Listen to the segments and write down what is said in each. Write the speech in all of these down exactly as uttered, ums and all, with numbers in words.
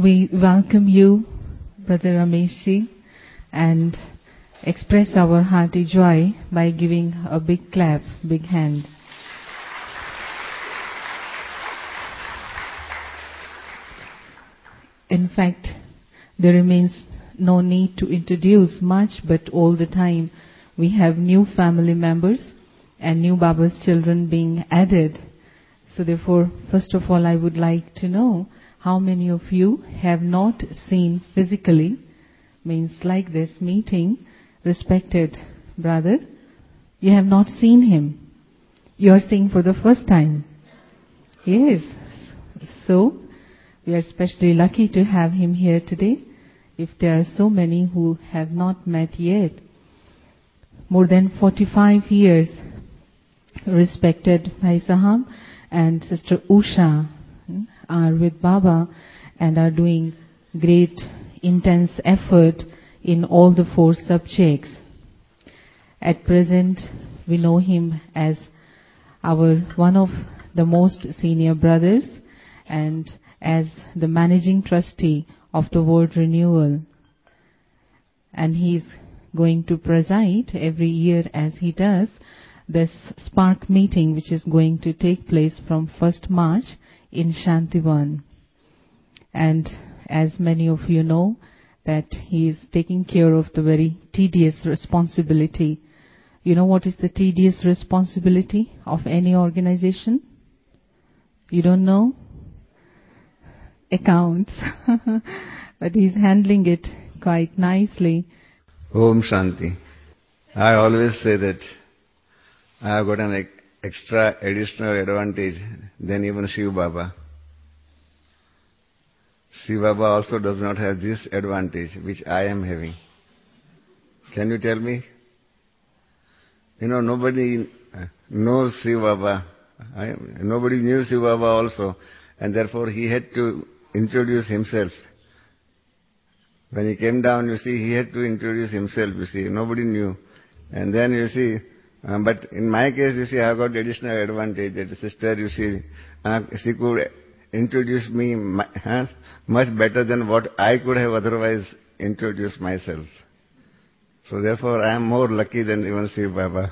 We welcome you, Brother Rameshji, and express our hearty joy by giving a big clap, big hand. In fact, there remains no need to introduce much, but all the time we have new family members and new Baba's children being added. So therefore, first of all, I would like to know how many of you have not seen physically, means like this meeting, respected brother, you have not seen him. You are seeing for the first time. Yes. So, we are especially lucky to have him here today. If there are so many who have not met yet, more than forty-five years, respected Bhai Sahab and Sister Usha are with Baba and are doing great intense effort in all the four subjects. At present, we know him as our one of the most senior brothers and as the managing trustee of the World Renewal. And he is going to preside every year, as he does, this Spark meeting, which is going to take place from first March in Shantivan. And as many of you know, that he is taking care of the very tedious responsibility. You know what is the tedious responsibility of any organization? You don't know? Accounts. But he's handling it quite nicely. Om Shanti. I always say that I have got an extra additional advantage than even Shiv Baba. Shiv Baba also does not have this advantage which I am having. Can you tell me? You know, nobody knows Shiv Baba. I, nobody knew Shiv Baba also, and therefore he had to introduce himself. When he came down, you see, he had to introduce himself, you see. Nobody knew. And then, you see, uh, but in my case, you see, I got additional advantage that the sister, you see, uh, she could introduce me my, uh, much better than what I could have otherwise introduced myself. So therefore, I am more lucky than even Shiv Baba.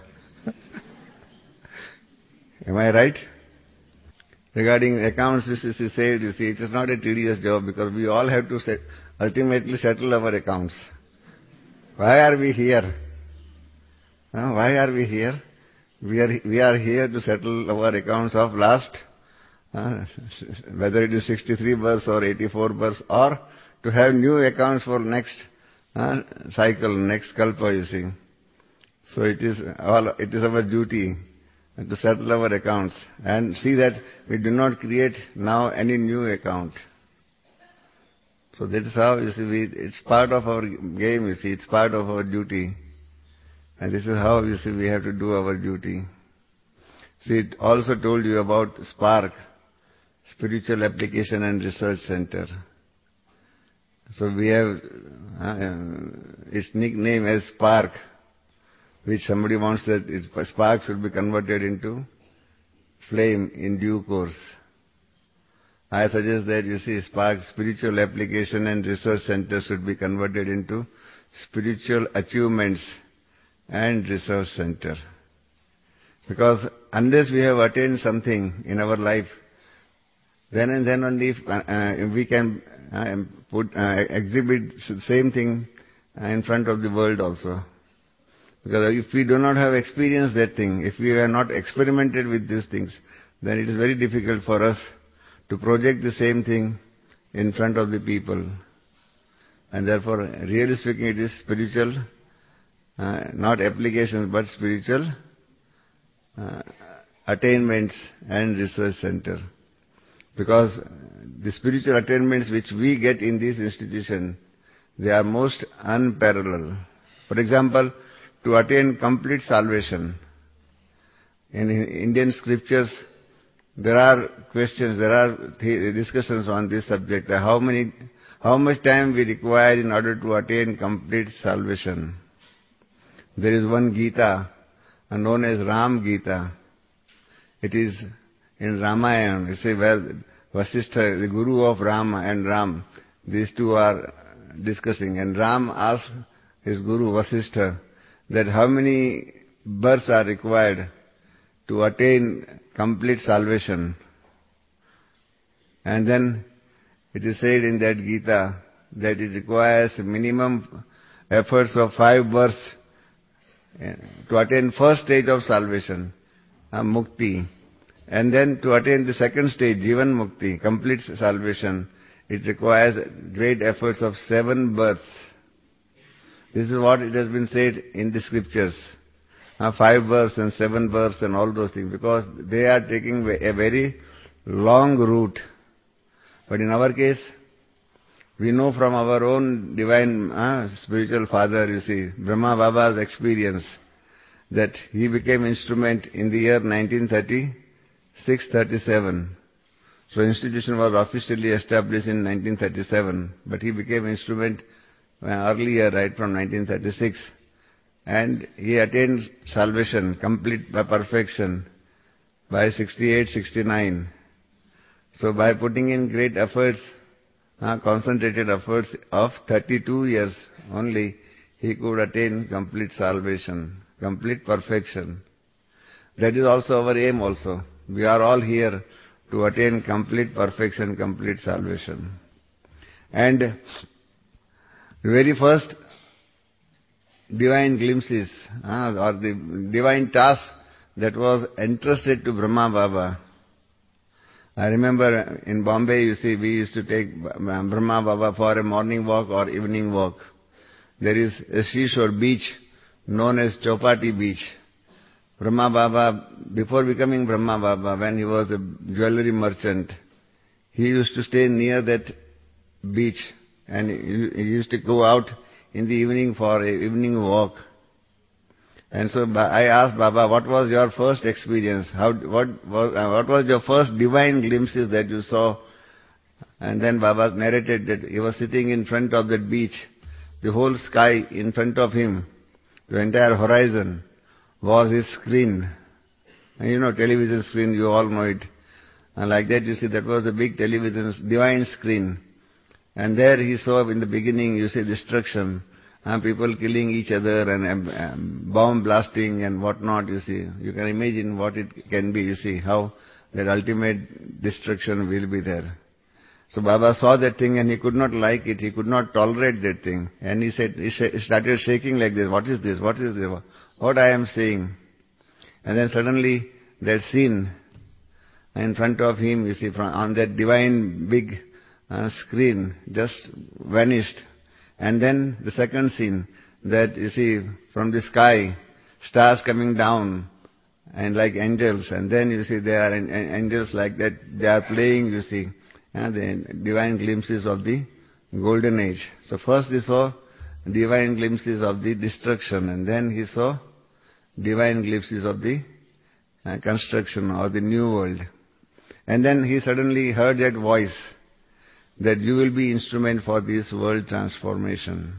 Am I right? Regarding accounts, you see, she said, you see, it is not a tedious job because we all have to set, ultimately settle our accounts. Why are we here? Uh, why are we here? We are, we are here to settle our accounts of last, uh, whether it is sixty-three births or eighty-four births, or to have new accounts for next uh, cycle, next kalpa, you see. So it is all, it is our duty to settle our accounts and see that we do not create now any new account. So that is how, you see, we, it's part of our game, you see, it's part of our duty. And this is how, you see, we have to do our duty. See, it also told you about Spark, Spiritual Application and Research Center. So we have uh, its nickname as Spark, which somebody wants that it, Spark should be converted into flame in due course. I suggest that, you see, Spark, Spiritual Application and Research Center should be converted into Spiritual Achievements and Research Center. Because unless we have attained something in our life, then and then only if, uh, uh, we can uh, put, uh, exhibit same thing uh, in front of the world also. Because if we do not have experienced that thing, if we have not experimented with these things, then it is very difficult for us to project the same thing in front of the people. And therefore, really speaking, it is spiritual, uh, not applications, but spiritual uh, attainments and research center. Because the spiritual attainments which we get in this institution, they are most unparalleled. For example, to attain complete salvation, in Indian scriptures, there are questions, there are discussions on this subject. How many, how much time we require in order to attain complete salvation? There is one Gita, known as Ram Gita. It is in Ramayana. You say, well, Vasishtha, the guru of Rama and Ram, these two are discussing. And Ram asked his guru Vasishtha that how many births are required to attain complete salvation. And then it is said in that Gita that it requires minimum efforts of five births to attain first stage of salvation, uh, mukti. And then to attain the second stage, Jivan Mukti, complete salvation, it requires great efforts of seven births. This is what it has been said in the scriptures. Uh, five births and seven births and all those things, because they are taking a very long route. But in our case, we know from our own divine uh, spiritual father, you see, Brahma Baba's experience, that he became instrument in the year nineteen thirty-six thirty-seven. So institution was officially established in nineteen thirty-seven, but he became instrument uh, earlier, right from nineteen thirty-six. And he attained salvation, complete by perfection, by sixty-eight sixty-nine. So by putting in great efforts, uh, concentrated efforts of thirty-two years only, he could attain complete salvation, complete perfection. That is also our aim also. We are all here to attain complete perfection, complete salvation. And the very first divine glimpses, uh, or the divine task that was entrusted to Brahma Baba. I remember in Bombay, you see, we used to take Brahma Baba for a morning walk or evening walk. There is a seashore beach known as Chowpatty Beach. Brahma Baba, before becoming Brahma Baba, when he was a jewelry merchant, he used to stay near that beach, and he used to go out in the evening for an evening walk. And so I asked Baba, what was your first experience? How, what, was, uh, what was your first divine glimpses that you saw? And then Baba narrated that he was sitting in front of that beach. The whole sky in front of him, the entire horizon, was his screen. And you know, television screen, you all know it. And like that, you see, that was a big television, divine screen. And there he saw in the beginning, you see, destruction. Uh, people killing each other and um, um, bomb blasting and whatnot, you see. You can imagine what it can be, you see, how that ultimate destruction will be there. So Baba saw that thing and he could not like it, he could not tolerate that thing. And he said, he started shaking like this, what is this, what is this, what I am saying? And then suddenly that scene in front of him, you see, from, on that divine big uh, screen just vanished. And then the second scene, that you see from the sky, stars coming down and like angels, and then you see there are angels like that, they are playing, you see, and the divine glimpses of the golden age. So first he saw divine glimpses of the destruction, and then he saw divine glimpses of the uh, construction or the new world. And then he suddenly heard that voice, that you will be instrument for this world transformation.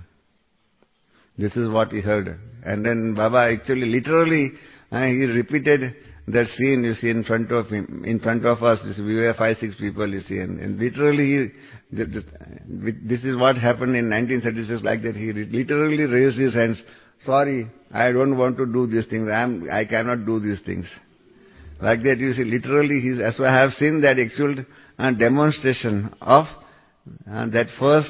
This is what he heard. And then Baba actually literally, uh, he repeated that scene, you see, in front of him, in front of us. You see, we were five, six people, you see, and, and literally he, this is what happened in nineteen thirty-six, like that. He literally raised his hands. Sorry, I don't want to do these things. I am, I cannot do these things. Like that, you see, literally, he, as I have seen that actual uh, demonstration of Uh, that first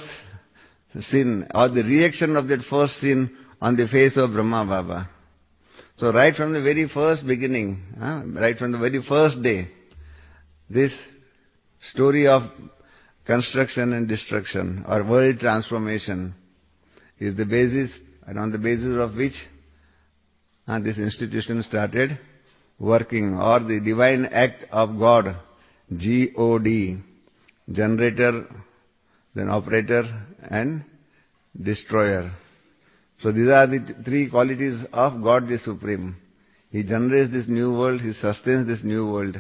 sin, or the reaction of that first sin on the face of Brahma Baba. So right from the very first beginning, uh, right from the very first day, this story of construction and destruction, or world transformation, is the basis, and on the basis of which uh, this institution started working, or the divine act of God, G O D, generator, then operator and destroyer. So these are the three qualities of God the Supreme. He generates this new world, He sustains this new world.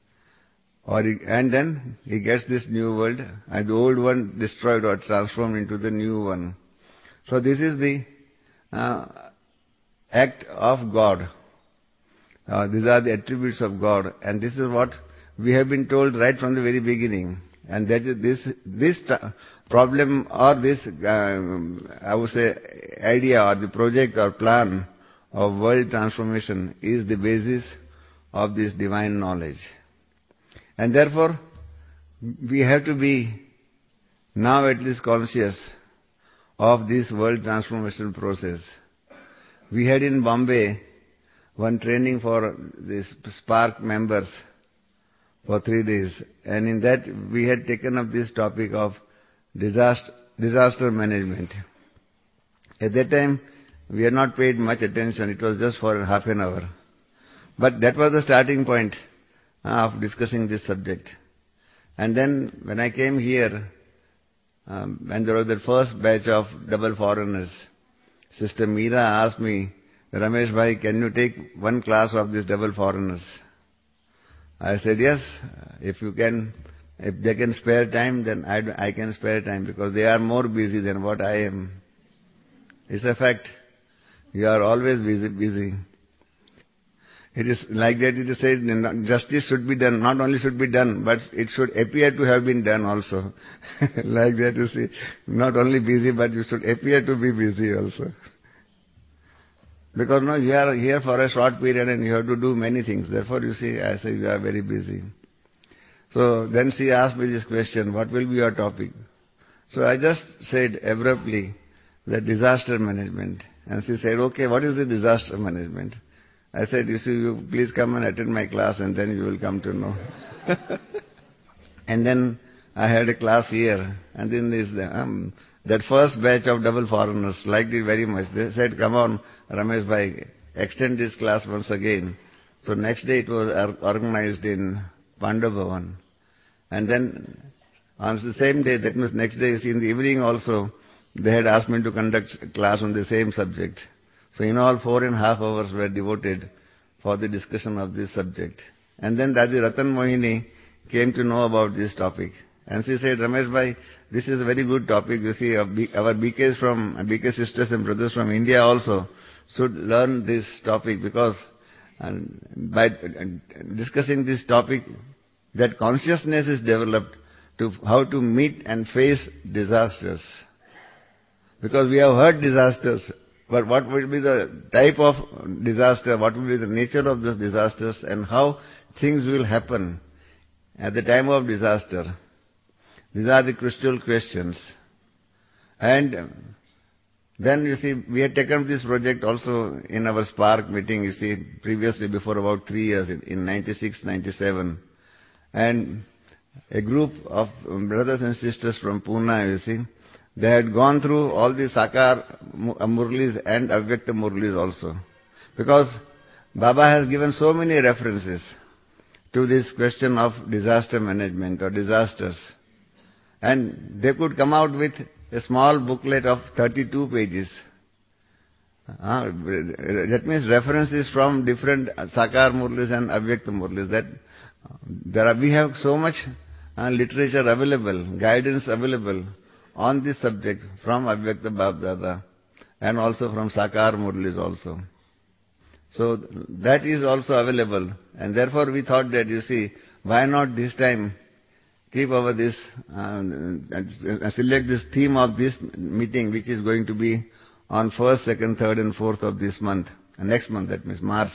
Or he, and then He gets this new world, and the old one destroyed or transformed into the new one. So this is the uh, act of God. Uh, these are the attributes of God, and this is what we have been told right from the very beginning. And that is this, this problem or this, uh, I would say, idea or the project or plan of world transformation is the basis of this divine knowledge. And therefore, we have to be now at least conscious of this world transformation process. We had in Bombay one training for these Spark members for three days, and in that we had taken up this topic of disaster, disaster management. At that time, we had not paid much attention. It was just for half an hour. But that was the starting point uh, of discussing this subject. And then when I came here, um, when there was the first batch of double foreigners, Sister Meera asked me, Ramesh bhai, can you take one class of these double foreigners? I said, yes, if you can, if they can spare time, then I, I can spare time, because they are more busy than what I am. It's a fact. You are always busy, busy. It is like that it is said, justice should be done, not only should be done, but it should appear to have been done also. Like that you see, not only busy, but you should appear to be busy also. Because no, you are here for a short period and you have to do many things. Therefore you see, I say you are very busy. So then she asked me this question, what will be your topic? So I just said abruptly that disaster management. And she said, okay, what is the disaster management? I said, you see, you please come and attend my class and then you will come to know. And then I had a class here, and then this, um, that first batch of double foreigners liked it very much. They said, come on, Ramesh bhai, extend this class once again. So next day it was organized in Pandav Bhavan. And then on the same day, that means next day, in the evening also, they had asked me to conduct a class on the same subject. So in all, four and a half hours were devoted for the discussion of this subject. And then Dadi Ratan Mohini came to know about this topic. And she said, Ramesh bhai, this is a very good topic. You see, our B Ks from, B K sisters and brothers from India also should learn this topic, because and by discussing this topic, that consciousness is developed to how to meet and face disasters. Because we have heard disasters, but what will be the type of disaster, what will be the nature of those disasters, and how things will happen at the time of disaster. These are the crucial questions. And then you see, we had taken this project also in our Spark meeting, you see, previously before about three years, in ninety-six, ninety-seven. And a group of brothers and sisters from Pune, you see, they had gone through all the Sakar Murlis and Avyakta Murlis also. Because Baba has given so many references to this question of disaster management or disasters. And they could come out with a small booklet of thirty-two pages. Uh, that means references from different Sakar Murlis and Avyakta Murlis. That there are, we have so much uh, literature available, guidance available on this subject from Avyakta Bapdada and also from Sakar Murlis also. So that is also available, and therefore we thought that, you see, why not this time keep our this, uh, select this theme of this meeting, which is going to be on first, second, third and fourth of this month, uh, next month, that means March,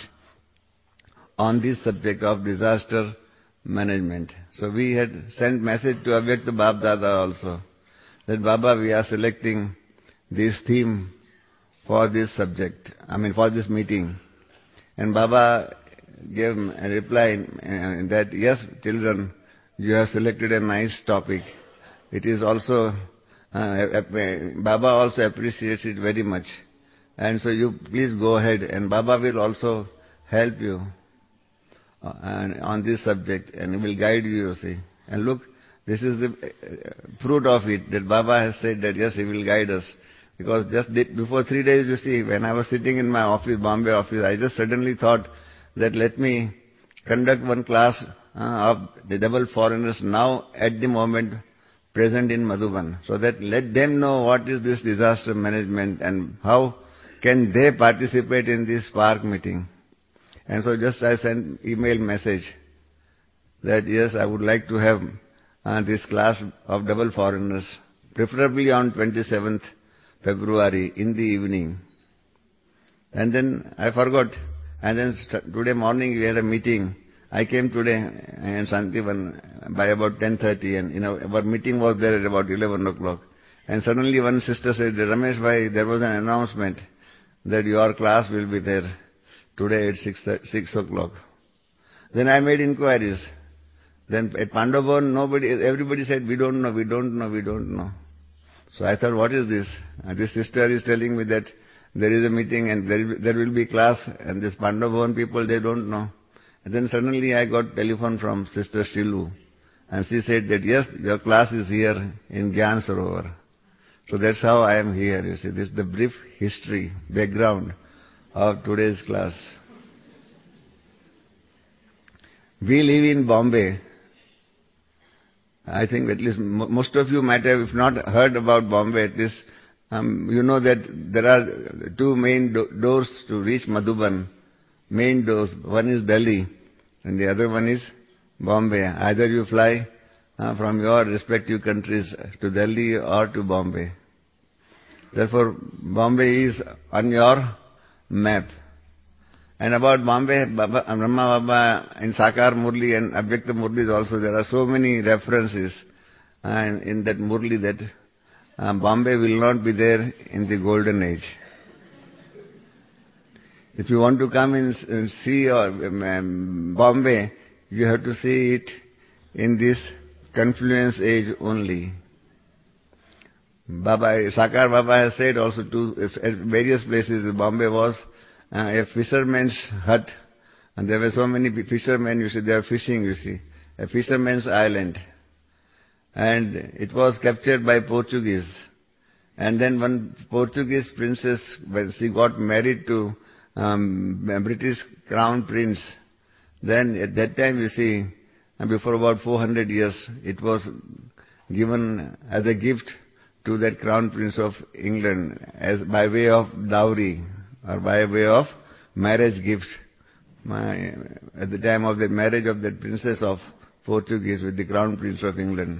on this subject of disaster management. So we had sent message to Avyakta Bapdada also, that Baba, we are selecting this theme for this subject, I mean for this meeting. And Baba gave a reply uh, that, yes, children, you have selected a nice topic. It is also, uh, Baba also appreciates it very much. And so you please go ahead, and Baba will also help you uh, on this subject, and he will guide you, you see. And look, this is the fruit of it, that Baba has said that yes, he will guide us. Because just before three days, you see, when I was sitting in my office, Bombay office, I just suddenly thought that let me conduct one class uh, of the double foreigners now at the moment present in Madhuban, so that let them know what is this disaster management and how can they participate in this Spark meeting. And so just I sent email message that yes, I would like to have uh, this class of double foreigners, preferably on twenty-seventh February in the evening. And then I forgot. And then today morning we had a meeting. I came today in Santivan by about ten thirty, and you know, our meeting was there at about eleven o'clock. And suddenly one sister said, Ramesh bhai, there was an announcement that your class will be there today at six, six o'clock. Then I made inquiries. Then at Pandavavan, nobody, everybody said, we don't know, we don't know, we don't know. So I thought, what is this? And this sister is telling me that there is a meeting and there, there will be class, and this Pandavavan people, they don't know. And then suddenly I got telephone from Sister Shilu, and she said that, yes, your class is here in Gyan Sarovar. So that's how I am here, you see. This is the brief history, background of today's class. We live in Bombay. I think at least most of you might have, if not heard about Bombay, at least um, you know that there are two main do doors to reach Madhuban. Main doors. One is Delhi and the other one is Bombay. Either you fly uh, from your respective countries to Delhi or to Bombay. Therefore, Bombay is on your map. And about Bombay, Baba, Brahma Baba in Sakar Murli and Avyakta Murlis also, there are so many references uh, in that Murli that uh, Bombay will not be there in the golden age. If you want to come and see uh, um, Bombay, you have to see it in this confluence age only. Baba, Sakar Baba has said also to, at various places, Bombay was uh, a fisherman's hut, and there were so many fishermen, you see, they are fishing, you see, a fisherman's island. And it was captured by Portuguese. And then one Portuguese princess, when she got married to um, a British crown prince, then at that time, you see, before about four hundred years, it was given as a gift to that crown prince of England as by way of dowry or by way of marriage gift. My, at the time of the marriage of that princess of Portuguese with the crown prince of England.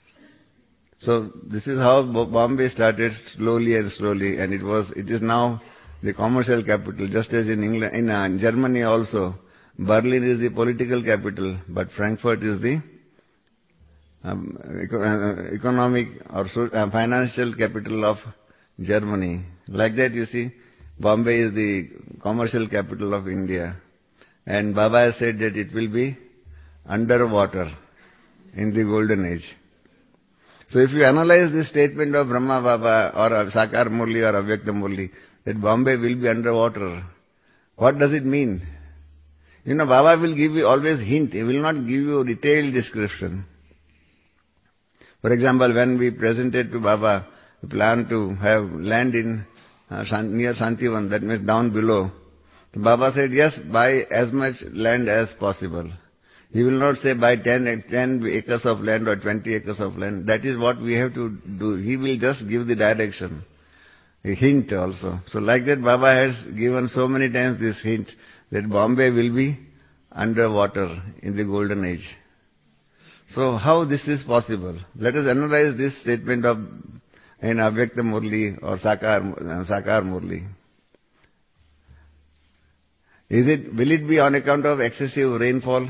So this is how Bombay started slowly and slowly, and it was, it is now the commercial capital, just as in England, in uh, Germany also. Berlin is the political capital, but Frankfurt is the um, eco uh, economic or so, uh, financial capital of Germany. Like that, you see, Bombay is the commercial capital of India. And Baba has said that it will be underwater in the golden age. So if you analyze this statement of Brahma Baba or of Sakar Murli or Avyakta Murli, that Bombay will be underwater, what does it mean? You know, Baba will give you always hint. He will not give you a detailed description. For example, when we presented to Baba the plan to have land in uh, near Santivan, that means down below, Baba said, yes, buy as much land as possible. He will not say buy ten, ten acres of land or twenty acres of land. That is what we have to do. He will just give the direction, a hint also. So like that, Baba has given so many times this hint that Bombay will be underwater in the golden age. So how this is possible? Let us analyze this statement of in Avyakta Murli or Sakar, Sakar Murli. Is it, will it be on account of excessive rainfall?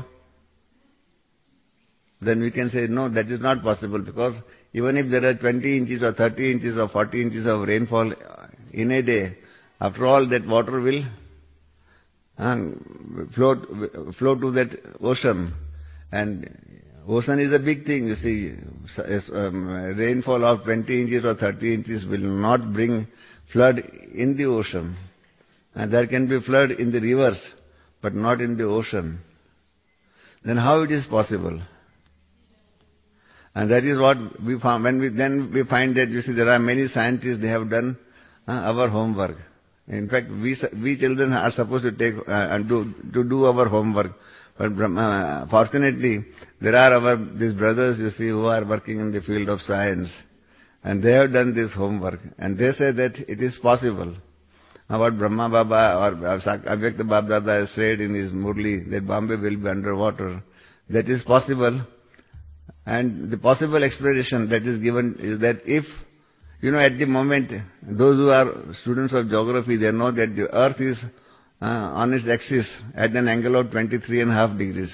Then we can say, no, that is not possible, because even if there are twenty inches or thirty inches or forty inches of rainfall in a day, after all that water will uh, flow, flow to that ocean. And ocean is a big thing, you see. Um, rainfall of twenty inches or thirty inches will not bring flood in the ocean. And there can be flood in the rivers, but not in the ocean. Then how it is possible? And that is what we found. When we, then we find that, you see, there are many scientists, they have done uh, our homework. In fact, we, we children are supposed to take, uh, and do, to do our homework. But uh, fortunately, there are our, these brothers, you see, who are working in the field of science. And they have done this homework. And they say that it is possible. What Brahma Baba or Avyakta Baba Dada has said in his Murli, that Bombay will be underwater. That is possible And the possible explanation that is given is that if, you know, at the moment, those who are students of geography, they know that the earth is uh, on its axis at an angle of twenty-three and a half degrees.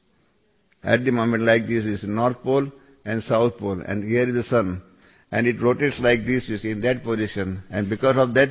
At the moment like this is North Pole and South Pole, and here is the sun. And it rotates like this, you see, in that position. And because of that,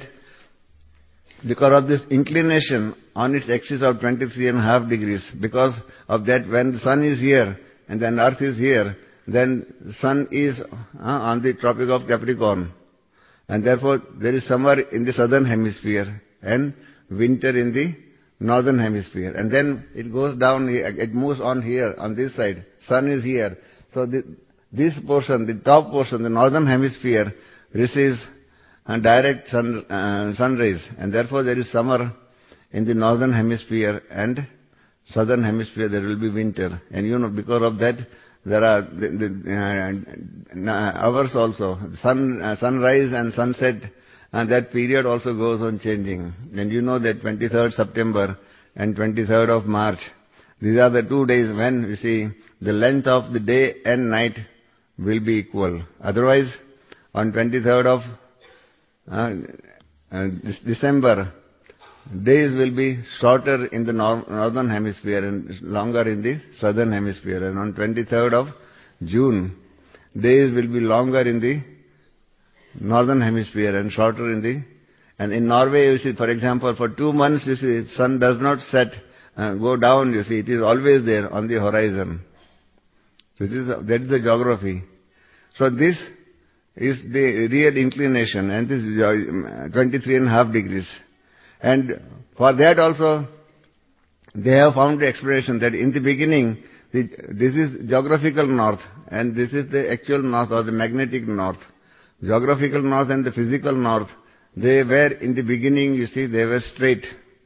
because of this inclination on its axis of twenty-three and a half degrees, because of that, when the sun is here and then earth is here, then sun is uh, on the Tropic of Capricorn. And therefore, there is summer in the southern hemisphere and winter in the northern hemisphere. And then it goes down, it moves on here, on this side. Sun is here. So the, this portion, the top portion, the northern hemisphere, receives a direct sun, uh, sun rays. And therefore there is summer in the northern hemisphere, and southern hemisphere there will be winter. And you know, because of that, there are the, the uh, hours also. Sun, uh, sunrise and sunset, and that period also goes on changing. And you know that twenty-third September and twenty-third of March, these are the two days when, you see, the length of the day and night will be equal. Otherwise, on twenty-third of uh, uh, December, days will be shorter in the nor northern hemisphere and longer in the southern hemisphere. And on twenty-third of June, days will be longer in the northern hemisphere and shorter in the... And in Norway, you see, for example, for two months, you see, sun does not set, uh, go down, you see, it is always there on the horizon. This is, that is the geography. So this is the real inclination, and this is twenty-three and a half degrees. And for that also, they have found the explanation that in the beginning, the, this is geographical north, and this is the actual north or the magnetic north. Geographical north and the physical north, they were in the beginning, you see, they were straight.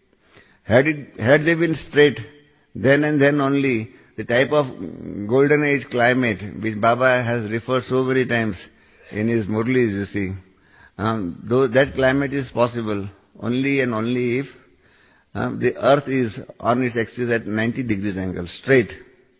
Had it, had they been straight, then and then only, the type of golden age climate which Baba has referred so many times in his Murlis, you see, um, though that climate is possible only and only if um, the earth is on its axis at ninety degrees angle, straight.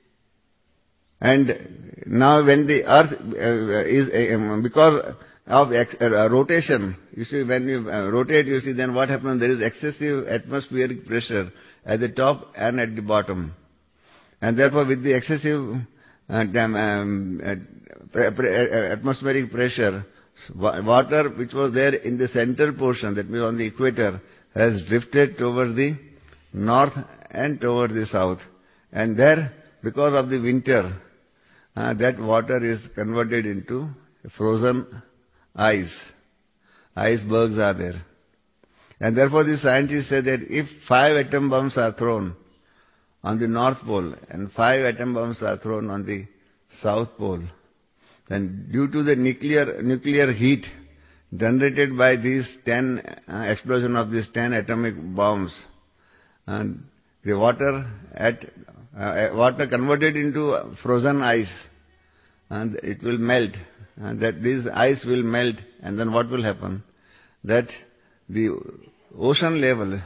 And now when the earth uh, is, uh, because of uh, rotation, you see, when you uh, rotate, you see, then what happens? There is excessive atmospheric pressure at the top and at the bottom. And therefore, with the excessive uh, um, uh, atmospheric pressure, water which was there in the central portion, that means on the equator, has drifted towards the north and towards the south. And there, because of the winter, uh, that water is converted into frozen ice. Icebergs are there. And therefore the scientists say that if five atom bombs are thrown on the North Pole and five atom bombs are thrown on the South Pole, then due to the nuclear nuclear heat generated by these ten uh, explosion of these ten atomic bombs, and the water at uh, water converted into frozen ice, and it will melt, and that this ice will melt, and then what will happen? That the ocean level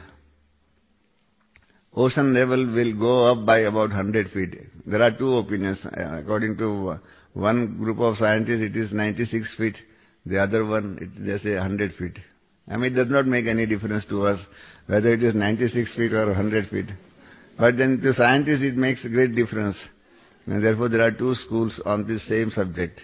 ocean level will go up by about one hundred feet. There are two opinions. According to one group of scientists, it is ninety-six feet. The other one, it, they say one hundred feet. I mean, it does not make any difference to us whether it is ninety-six feet or one hundred feet. But then to scientists it makes a great difference. And therefore there are two schools on this same subject.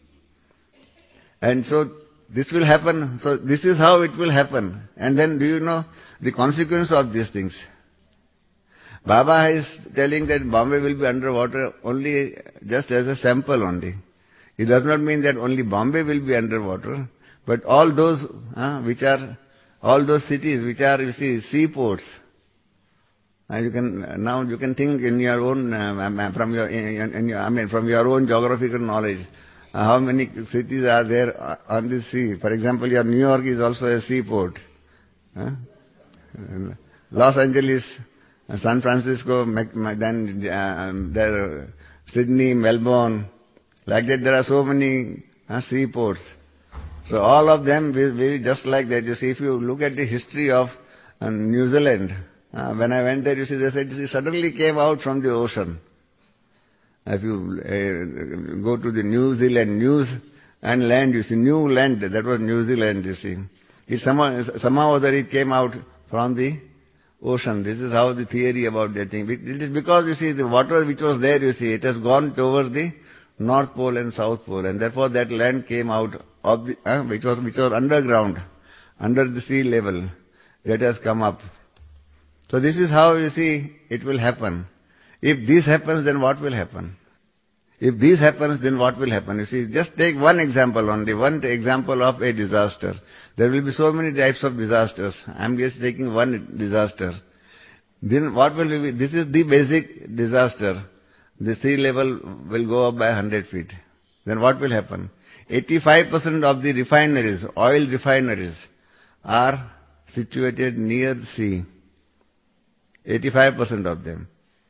And so this will happen. So this is how it will happen. And then do you know the consequence of these things? Baba is telling that Bombay will be underwater only just as a sample only. It does not mean that only Bombay will be underwater, but all those uh, which are, all those cities which are, you see, seaports. Uh, you can now you can think in your own uh, from your, in, in your I mean from your own geographical knowledge, uh, how many cities are there on the sea? For example, your New York is also a seaport. Uh, Los Angeles, uh, San Francisco, then uh, there, Sydney, Melbourne. Like that, there are so many uh, seaports. So all of them will be just like that. You see, if you look at the history of uh, New Zealand, uh, when I went there, you see, they said it suddenly came out from the ocean. If you uh, go to the New Zealand news and land, you see, new land, that was New Zealand, you see. It somehow, somehow or other it came out from the ocean. This is how the theory about that thing. It is because, you see, the water which was there, you see, it has gone towards the North Pole and South Pole, and therefore that land came out of the, uh, which was, which was underground, under the sea level, that has come up. So this is how, you see, it will happen. If this happens, then what will happen? If this happens, then what will happen? You see, just take one example only, one example of a disaster. There will be so many types of disasters. I am just taking one disaster. Then what will be? This is the basic disaster. The sea level will go up by one hundred feet. Then what will happen? eighty-five percent of the refineries, oil refineries, are situated near the sea. eighty-five percent of them.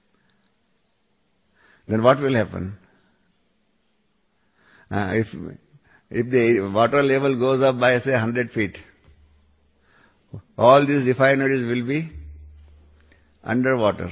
Then what will happen? Uh, if if the water level goes up by, say, one hundred feet, all these refineries will be underwater.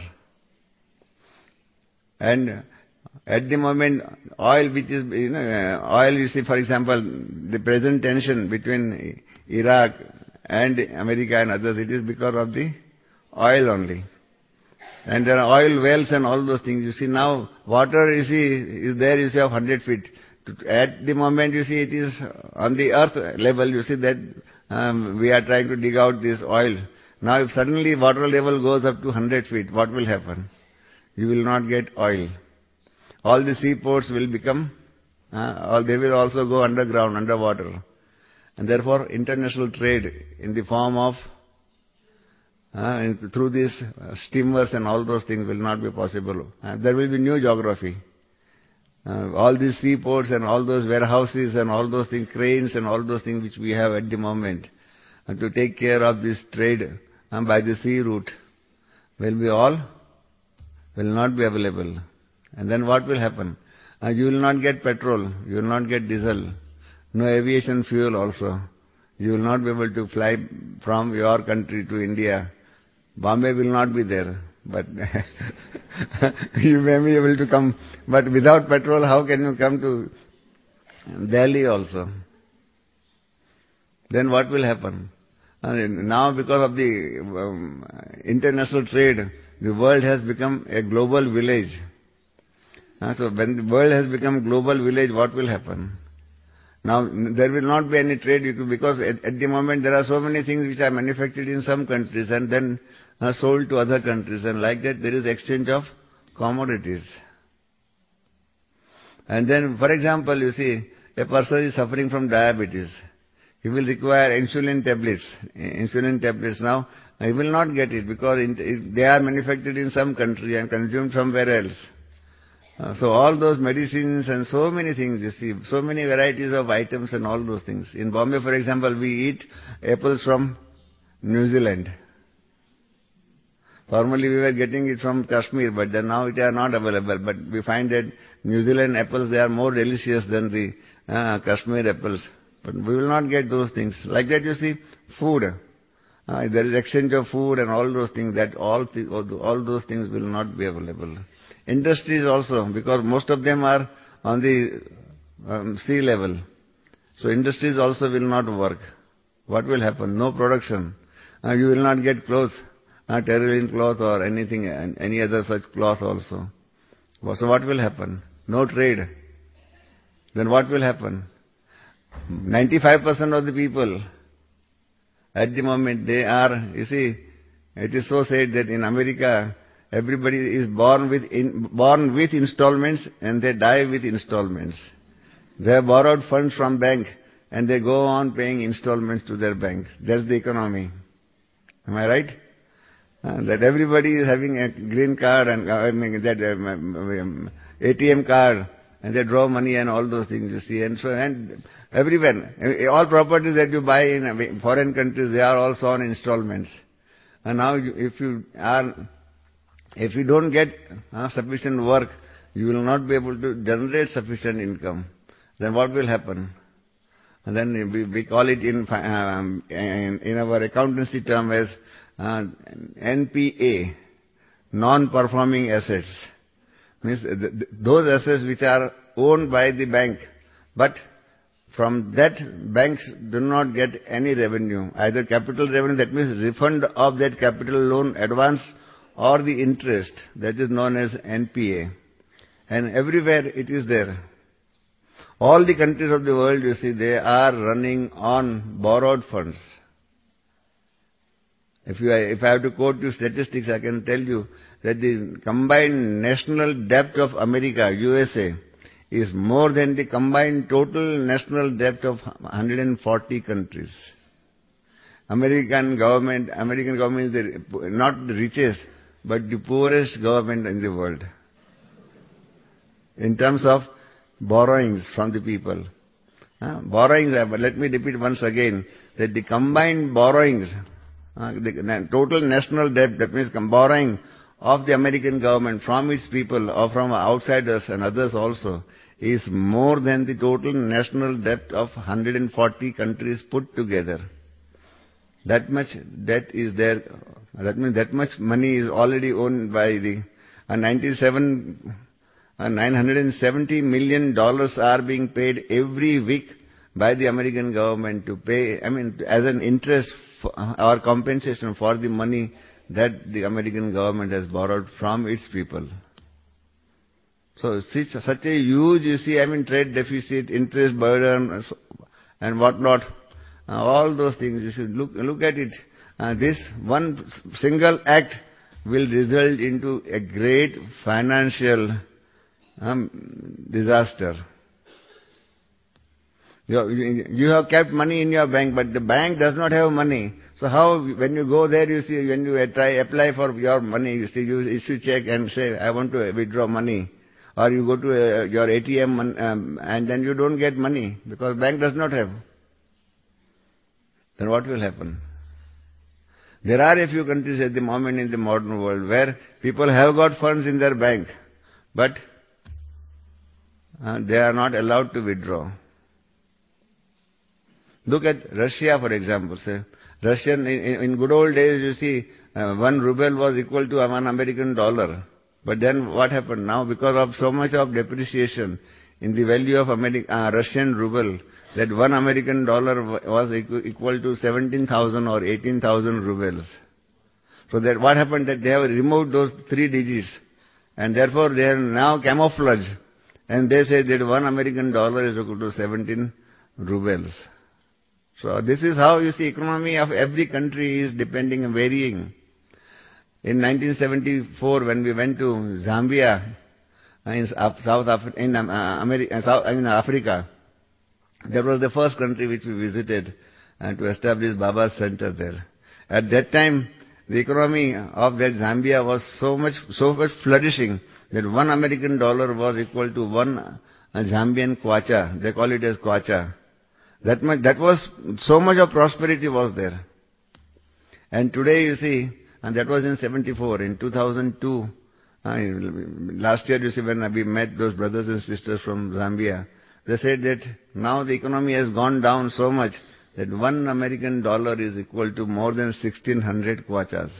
And at the moment, oil which is, you know, oil, you see, for example, the present tension between Iraq and America and others, it is because of the oil only. And there are oil wells and all those things. You see, now water, you see, is there, you see, of one hundred feet. At the moment, you see, it is on the earth level, you see that um, we are trying to dig out this oil. Now if suddenly water level goes up to one hundred feet, what will happen? You will not get oil. All the seaports will become, uh, or they will also go underground, underwater. And therefore, international trade in the form of Uh, through these uh, steamers and all those things will not be possible. Uh, there will be new geography. Uh, all these seaports and all those warehouses and all those things, cranes and all those things which we have at the moment, uh, to take care of this trade uh, by the sea route, will be all, will not be available. And then what will happen? Uh, you will not get petrol, you will not get diesel, no aviation fuel also. You will not be able to fly from your country to India. Bombay will not be there, but you may be able to come. But without petrol, how can you come to Delhi also? Then what will happen? Uh, now because of the um, international trade, the world has become a global village. Uh, so when the world has become global village, what will happen? Now, there will not be any trade because at, at the moment there are so many things which are manufactured in some countries and then are sold to other countries, and like that there is exchange of commodities. And then, for example, you see, a person is suffering from diabetes. He will require insulin tablets. Insulin tablets now, he will not get it because they are manufactured in some country and consumed somewhere else. Uh, so all those medicines and so many things, you see, so many varieties of items and all those things. In Bombay, for example, we eat apples from New Zealand. Formerly we were getting it from Kashmir, but then now it are not available. But we find that New Zealand apples, they are more delicious than the uh, Kashmir apples. But we will not get those things. Like that, you see, food. Uh, there is exchange of food and all those things, that all, th all those things will not be available. Industries also, because most of them are on the um, sea level. So industries also will not work. What will happen? No production. Uh, you will not get clothes, uh, terrain cloth or anything, any other such cloth also. So what will happen? No trade. Then what will happen? ninety-five percent of the people at the moment, they are, you see, it is so said that in America, everybody is born with in, born with installments and they die with installments. They have borrowed funds from bank and they go on paying installments to their bank. That's the economy. Am I right? Uh, that everybody is having a green card and uh, I mean that um, um, A T M card and they draw money and all those things, you see. And so and everywhere, all properties that you buy in foreign countries, they are also on installments. And now if you are If you don't get uh, sufficient work, you will not be able to generate sufficient income. Then what will happen? And then we, we call it in, um, in, in our accountancy term as uh, N P A, non-performing assets. Means th- th- those assets which are owned by the bank, but from that banks do not get any revenue, either capital revenue, that means refund of that capital loan advance, or the interest, that is known as N P A. And everywhere it is there. All the countries of the world, you see, they are running on borrowed funds. If you, if I have to quote you statistics, I can tell you that the combined national debt of America, U S A, is more than the combined total national debt of one hundred forty countries. American government, American government is the, not the richest, but the poorest government in the world, in terms of borrowings from the people. Uh, borrowings, but let me repeat once again, that the combined borrowings, uh, the total national debt, that means borrowing of the American government from its people or from outsiders and others also, is more than the total national debt of one hundred forty countries put together. That much debt is there. That means that much money is already owned by the uh, ninety-seven, uh, nine hundred seventy million dollars are being paid every week by the American government to pay, I mean, as an interest for, or compensation for the money that the American government has borrowed from its people. So such a huge, you see, I mean, trade deficit, interest burden, and whatnot, uh, all those things, you should look, look at it. Uh, this one single act will result into a great financial um, disaster. You, you have kept money in your bank, but the bank does not have money. So how, when you go there, you see, when you try apply for your money, you see, you issue check and say, I want to withdraw money. Or you go to a, your A T M um, and then you don't get money because bank does not have. Then what will happen? There are a few countries at the moment in the modern world where people have got funds in their bank, but uh, they are not allowed to withdraw. Look at Russia, for example. Say, Russian, in, in good old days, you see, uh, one ruble was equal to one American dollar. But then what happened? Now, because of so much of depreciation in the value of Ameri- uh, Russian ruble, that one American dollar was equal to seventeen thousand or eighteen thousand rubles. So that what happened? That they have removed those three digits, and therefore they are now camouflaged. And they say that one American dollar is equal to seventeen rubles. So this is how you see economy of every country is depending and varying. In nineteen seventy-four, when we went to Zambia, in South Africa, in America, South, I mean Africa, that was the first country which we visited uh, to establish Baba's center there. At that time, the economy of that Zambia was so much, so much flourishing that one American dollar was equal to one uh, Zambian kwacha. They call it as kwacha. That much, that was, so much of prosperity was there. And today you see, and that was in seventy-four. In two thousand two, uh, last year, you see, when we met those brothers and sisters from Zambia, they said that now the economy has gone down so much that one American dollar is equal to more than sixteen hundred kwachas.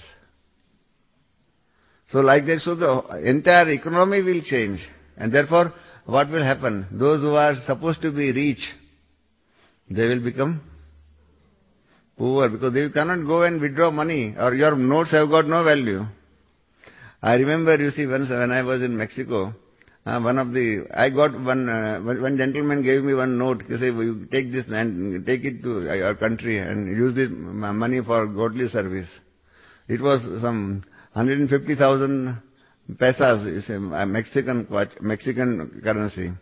So like that, so the entire economy will change. And therefore, what will happen? Those who are supposed to be rich, they will become poor, because you cannot go and withdraw money, or your notes have got no value. I remember, you see, once when I was in Mexico, uh, one of the, I got one, uh, one gentleman gave me one note. He said, you take this and take it to your country and use this money for godly service. It was some one hundred fifty thousand pesos, you see, Mexican, Mexican currency.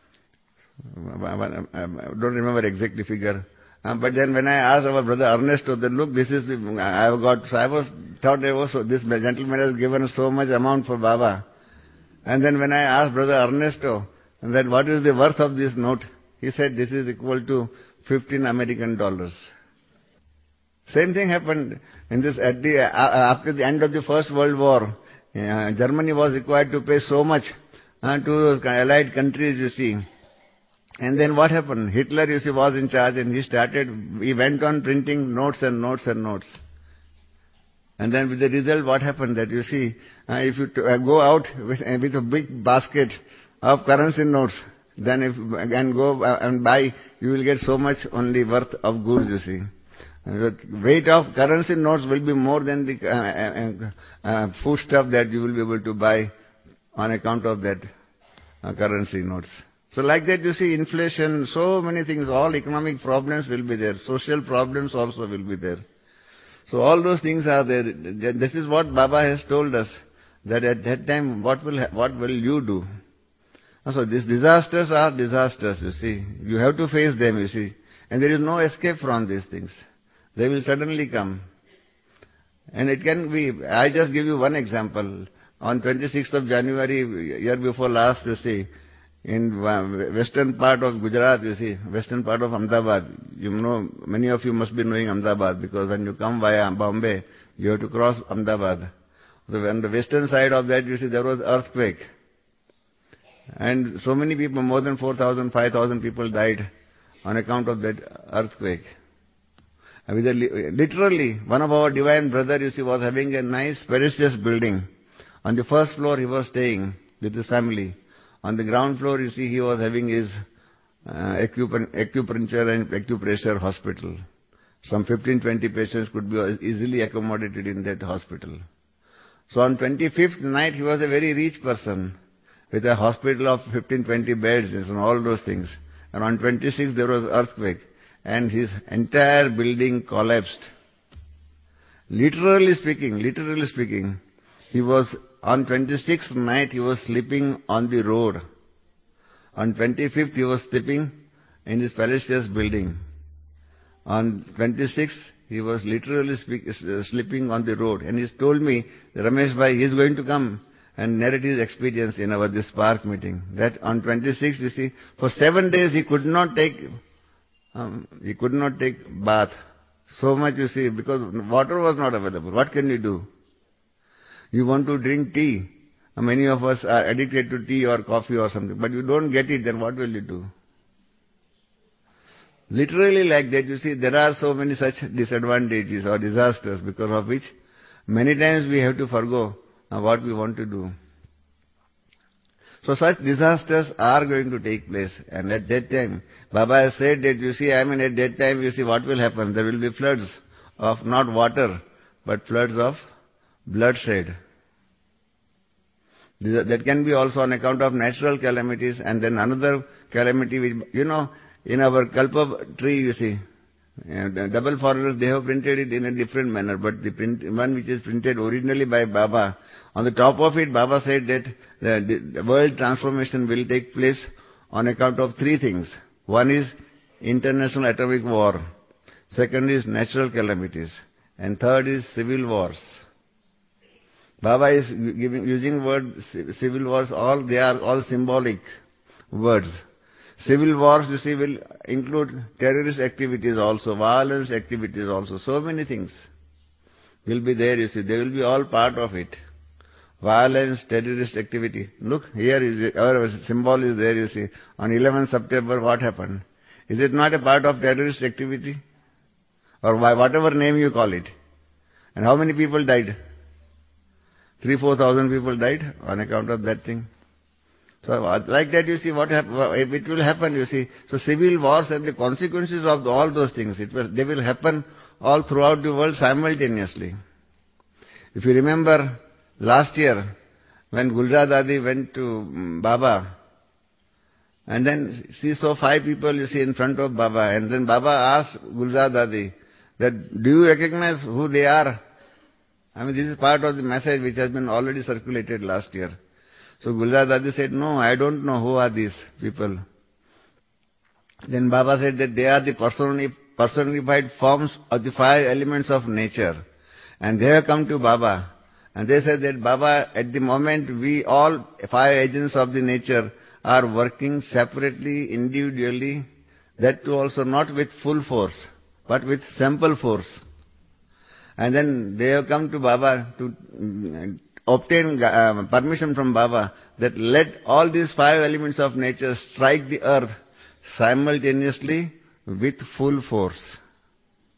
I don't remember exact figure. Uh, but then when I asked our brother Ernesto that, look, this is, the, I have got, so I was, thought there was, so this gentleman has given so much amount for Baba. And then when I asked brother Ernesto, and then what is the worth of this note? He said this is equal to fifteen American dollars. Same thing happened in this, at the, uh, after the end of the First World War, uh, Germany was required to pay so much uh, to those allied countries, you see. And then what happened? Hitler, you see, was in charge, and he started, he went on printing notes and notes and notes. And then with the result, what happened? That you see, uh, if you t- uh, go out with, uh, with a big basket of currency notes, then if and go uh, and buy, you will get so much only worth of goods, you see. The weight of currency notes will be more than the uh, uh, uh, food stuff that you will be able to buy on account of that uh, currency notes. So like that you see inflation, so many things, all economic problems will be there. Social problems also will be there. So all those things are there. This is what Baba has told us, that at that time what will, what will you do? So these disasters are disasters, you see. You have to face them, you see. And there is no escape from these things. They will suddenly come. And it can be, I just give you one example. On twenty-sixth of January, year before last, you see, in western part of Gujarat, you see, western part of Ahmedabad, you know, many of you must be knowing Ahmedabad, because when you come via Bombay, you have to cross Ahmedabad. So on the western side of that, you see, there was earthquake. And so many people, more than four thousand, five thousand people died on account of that earthquake. Literally, one of our divine brother, you see, was having a nice, spacious building. On the first floor, he was staying with his family. On the ground floor, you see, he was having his uh, acupuncture and acupressure hospital. Some fifteen, twenty patients could be easily accommodated in that hospital. So on twenty-fifth night, he was a very rich person with a hospital of fifteen, twenty beds and all those things. And on twenty-sixth, there was earthquake. And his entire building collapsed. Literally speaking, literally speaking, he was, on twenty-sixth night, he was sleeping on the road. On twenty-fifth, he was sleeping in his palacious building. On twenty-sixth, he was literally speak, sleeping on the road. And he told me, Ramesh Bhai, he is going to come and narrate his experience in our this park meeting. That on twenty-sixth, you see, for seven days he could not take Um, he could not take bath. So much, you see, because water was not available. What can you do? You want to drink tea. Many of us are addicted to tea or coffee or something, but you don't get it, then what will you do? Literally like that, you see, there are so many such disadvantages or disasters because of which many times we have to forgo what we want to do. So such disasters are going to take place. And at that time, Baba has said that, you see, I mean, at that time, you see, what will happen? There will be floods of not water, but floods of bloodshed. That can be also on account of natural calamities, and then another calamity which, you know, in our Kalpa tree, you see, double foreigners, they have printed it in a different manner, but the print, one which is printed originally by Baba, on the top of it, Baba said that the, the world transformation will take place on account of three things. One is international atomic war, second is natural calamities, and third is civil wars. Baba is giving, using word civil wars, all they are all symbolic words. Civil wars, you see, will include terrorist activities also, violence activities also, so many things will be there, you see, they will be all part of it. Violence, terrorist activity. Look, here is our symbol is there, you see. On eleventh September, what happened? Is it not a part of terrorist activity? Or whatever name you call it. And how many people died? Three, four thousand people died on account of that thing. So like that, you see, what hap- it will happen, you see. So civil wars and the consequences of all those things, it will, they will happen all throughout the world simultaneously. If you remember, last year, when Gulzar Dadi went to Baba, and then she saw five people, you see, in front of Baba, and then Baba asked Gulzar Dadi that, do you recognize who they are? I mean, this is part of the message which has been already circulated last year. So Gulzar Dadi said, no, I don't know who are these people. Then Baba said that they are the personified forms of the five elements of nature. And they have come to Baba. And they said that, Baba, at the moment we all five agents of the nature are working separately, individually, that too also not with full force, but with sample force. And then they have come to Baba to obtain uh, permission from Baba that let all these five elements of nature strike the earth simultaneously with full force.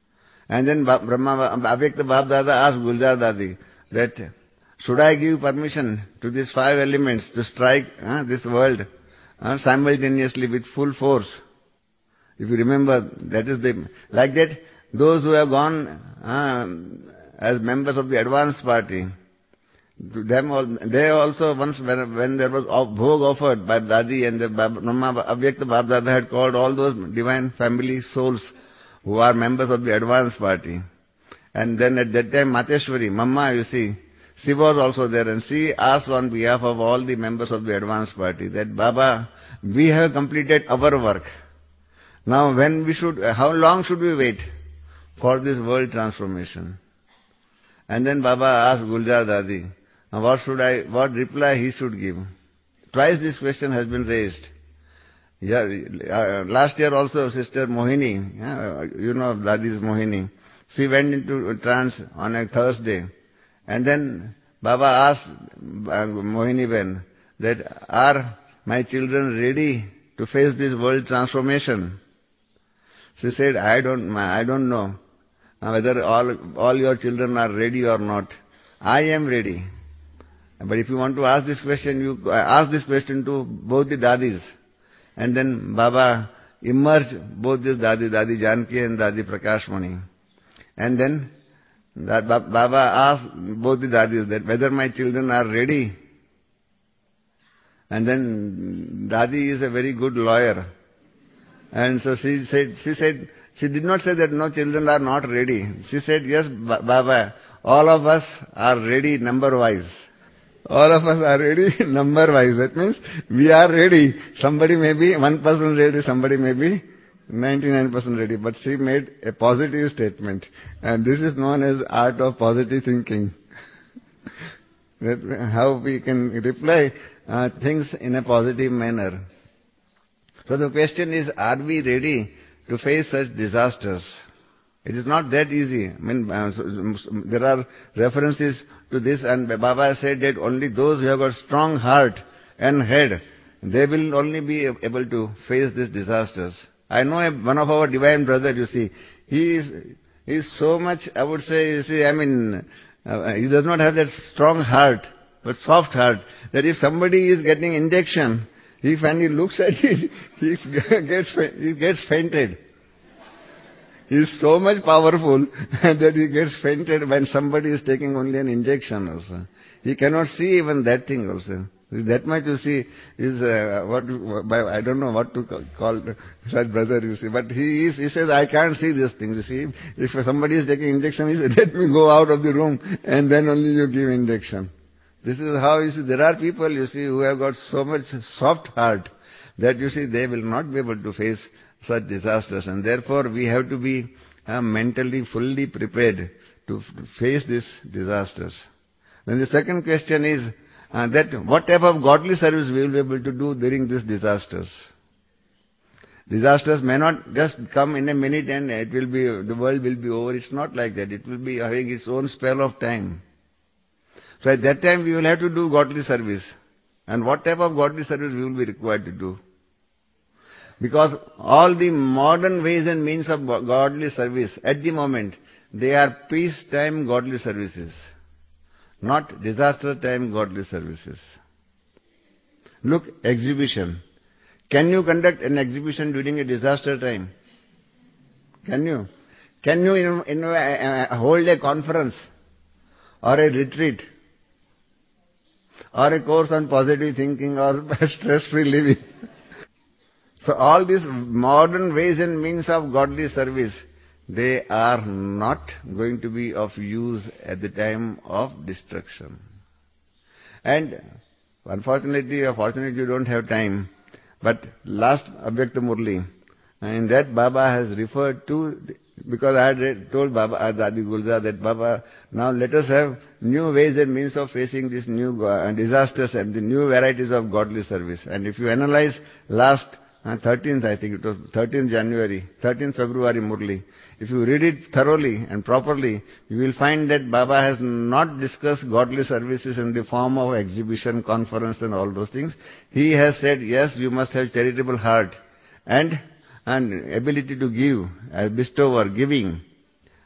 And then Brahma, Avyakta Bab Dada asked Gulzar Dadi that, should I give permission to these five elements to strike uh, this world uh, simultaneously with full force? If you remember, that is the, like that, those who have gone uh, as members of the advanced party, to them all, they also once, when, when there was bhog offered by Dadi and the Brahma, Avyakta Bab Dada had called all those divine family souls who are members of the advanced party. And then at that time, Mateshwari, Mamma, you see, she was also there, and she asked on behalf of all the members of the advanced party that, Baba, we have completed our work. Now when we should, how long should we wait for this world transformation? And then Baba asked Gulzar Dadi, what should I, what reply he should give? Twice this question has been raised. Yeah, uh, last year also Sister Mohini, yeah, you know Dadi's Mohini, she went into trance on a Thursday. And then Baba asked uh, Mohini Ben that, are my children ready to face this world transformation? She said, I don't, I don't know whether all, all your children are ready or not. I am ready. But if you want to ask this question, you ask this question to both the Dadis. And then Baba immersed both these Dadi, Dadi Janki and Dadi Prakashmani. And then that Baba asked both the Dadis that whether my children are ready. And then Dadi is a very good lawyer. And so she said, she said, she did not say that no, children are not ready. She said, yes, Baba, all of us are ready number-wise. All of us are ready number-wise. That means we are ready. Somebody may be one person ready, somebody may be ninety-nine percent ready. But she made a positive statement. And this is known as art of positive thinking. That how we can reply uh, things in a positive manner. So the question is, are we ready to face such disasters? It is not that easy. I mean, uh, so, so, there are references to this, and Baba said that only those who have got strong heart and head, they will only be able to face these disasters. I know a, one of our divine brothers, you see, he is, he is so much, I would say, you see, I mean, uh, he does not have that strong heart, but soft heart, that if somebody is getting injection, if when he looks at it, he gets, he gets fainted. He is so much powerful that he gets fainted when somebody is taking only an injection also. He cannot see even that thing also. That much you see is, uh, what, I don't know what to call such brother, you see. But he is, he says, I can't see this thing, you see. If somebody is taking injection, he says, let me go out of the room and then only you give injection. This is how, you see, there are people, you see, who have got so much soft heart that, you see, they will not be able to face such disasters, and therefore we have to be uh, mentally fully prepared to face these disasters. Then the second question is uh, that what type of godly service we will be able to do during these disasters. Disasters may not just come in a minute and it will be, the world will be over. It's not like that. It will be having its own spell of time. So at that time we will have to do godly service. And what type of godly service we will be required to do? Because all the modern ways and means of godly service at the moment, they are peacetime godly services, not disaster time godly services. Look, exhibition. Can you conduct an exhibition during a disaster time? Can you? Can you, you know, you know, uh, hold a conference or a retreat or a course on positive thinking or stress-free living? So all these modern ways and means of godly service, they are not going to be of use at the time of destruction. And unfortunately or fortunately you don't have time, but last Avyakta Murli, in that Baba has referred to, because I had told Baba, Dadi Gulzar that Baba, now let us have new ways and means of facing these new disasters and the new varieties of godly service. And if you analyze last Uh, thirteenth, I think it was thirteenth January, thirteenth February Murli. If you read it thoroughly and properly, you will find that Baba has not discussed godly services in the form of exhibition, conference and all those things. He has said, yes, you must have charitable heart and, and ability to give, uh, bestower, giving.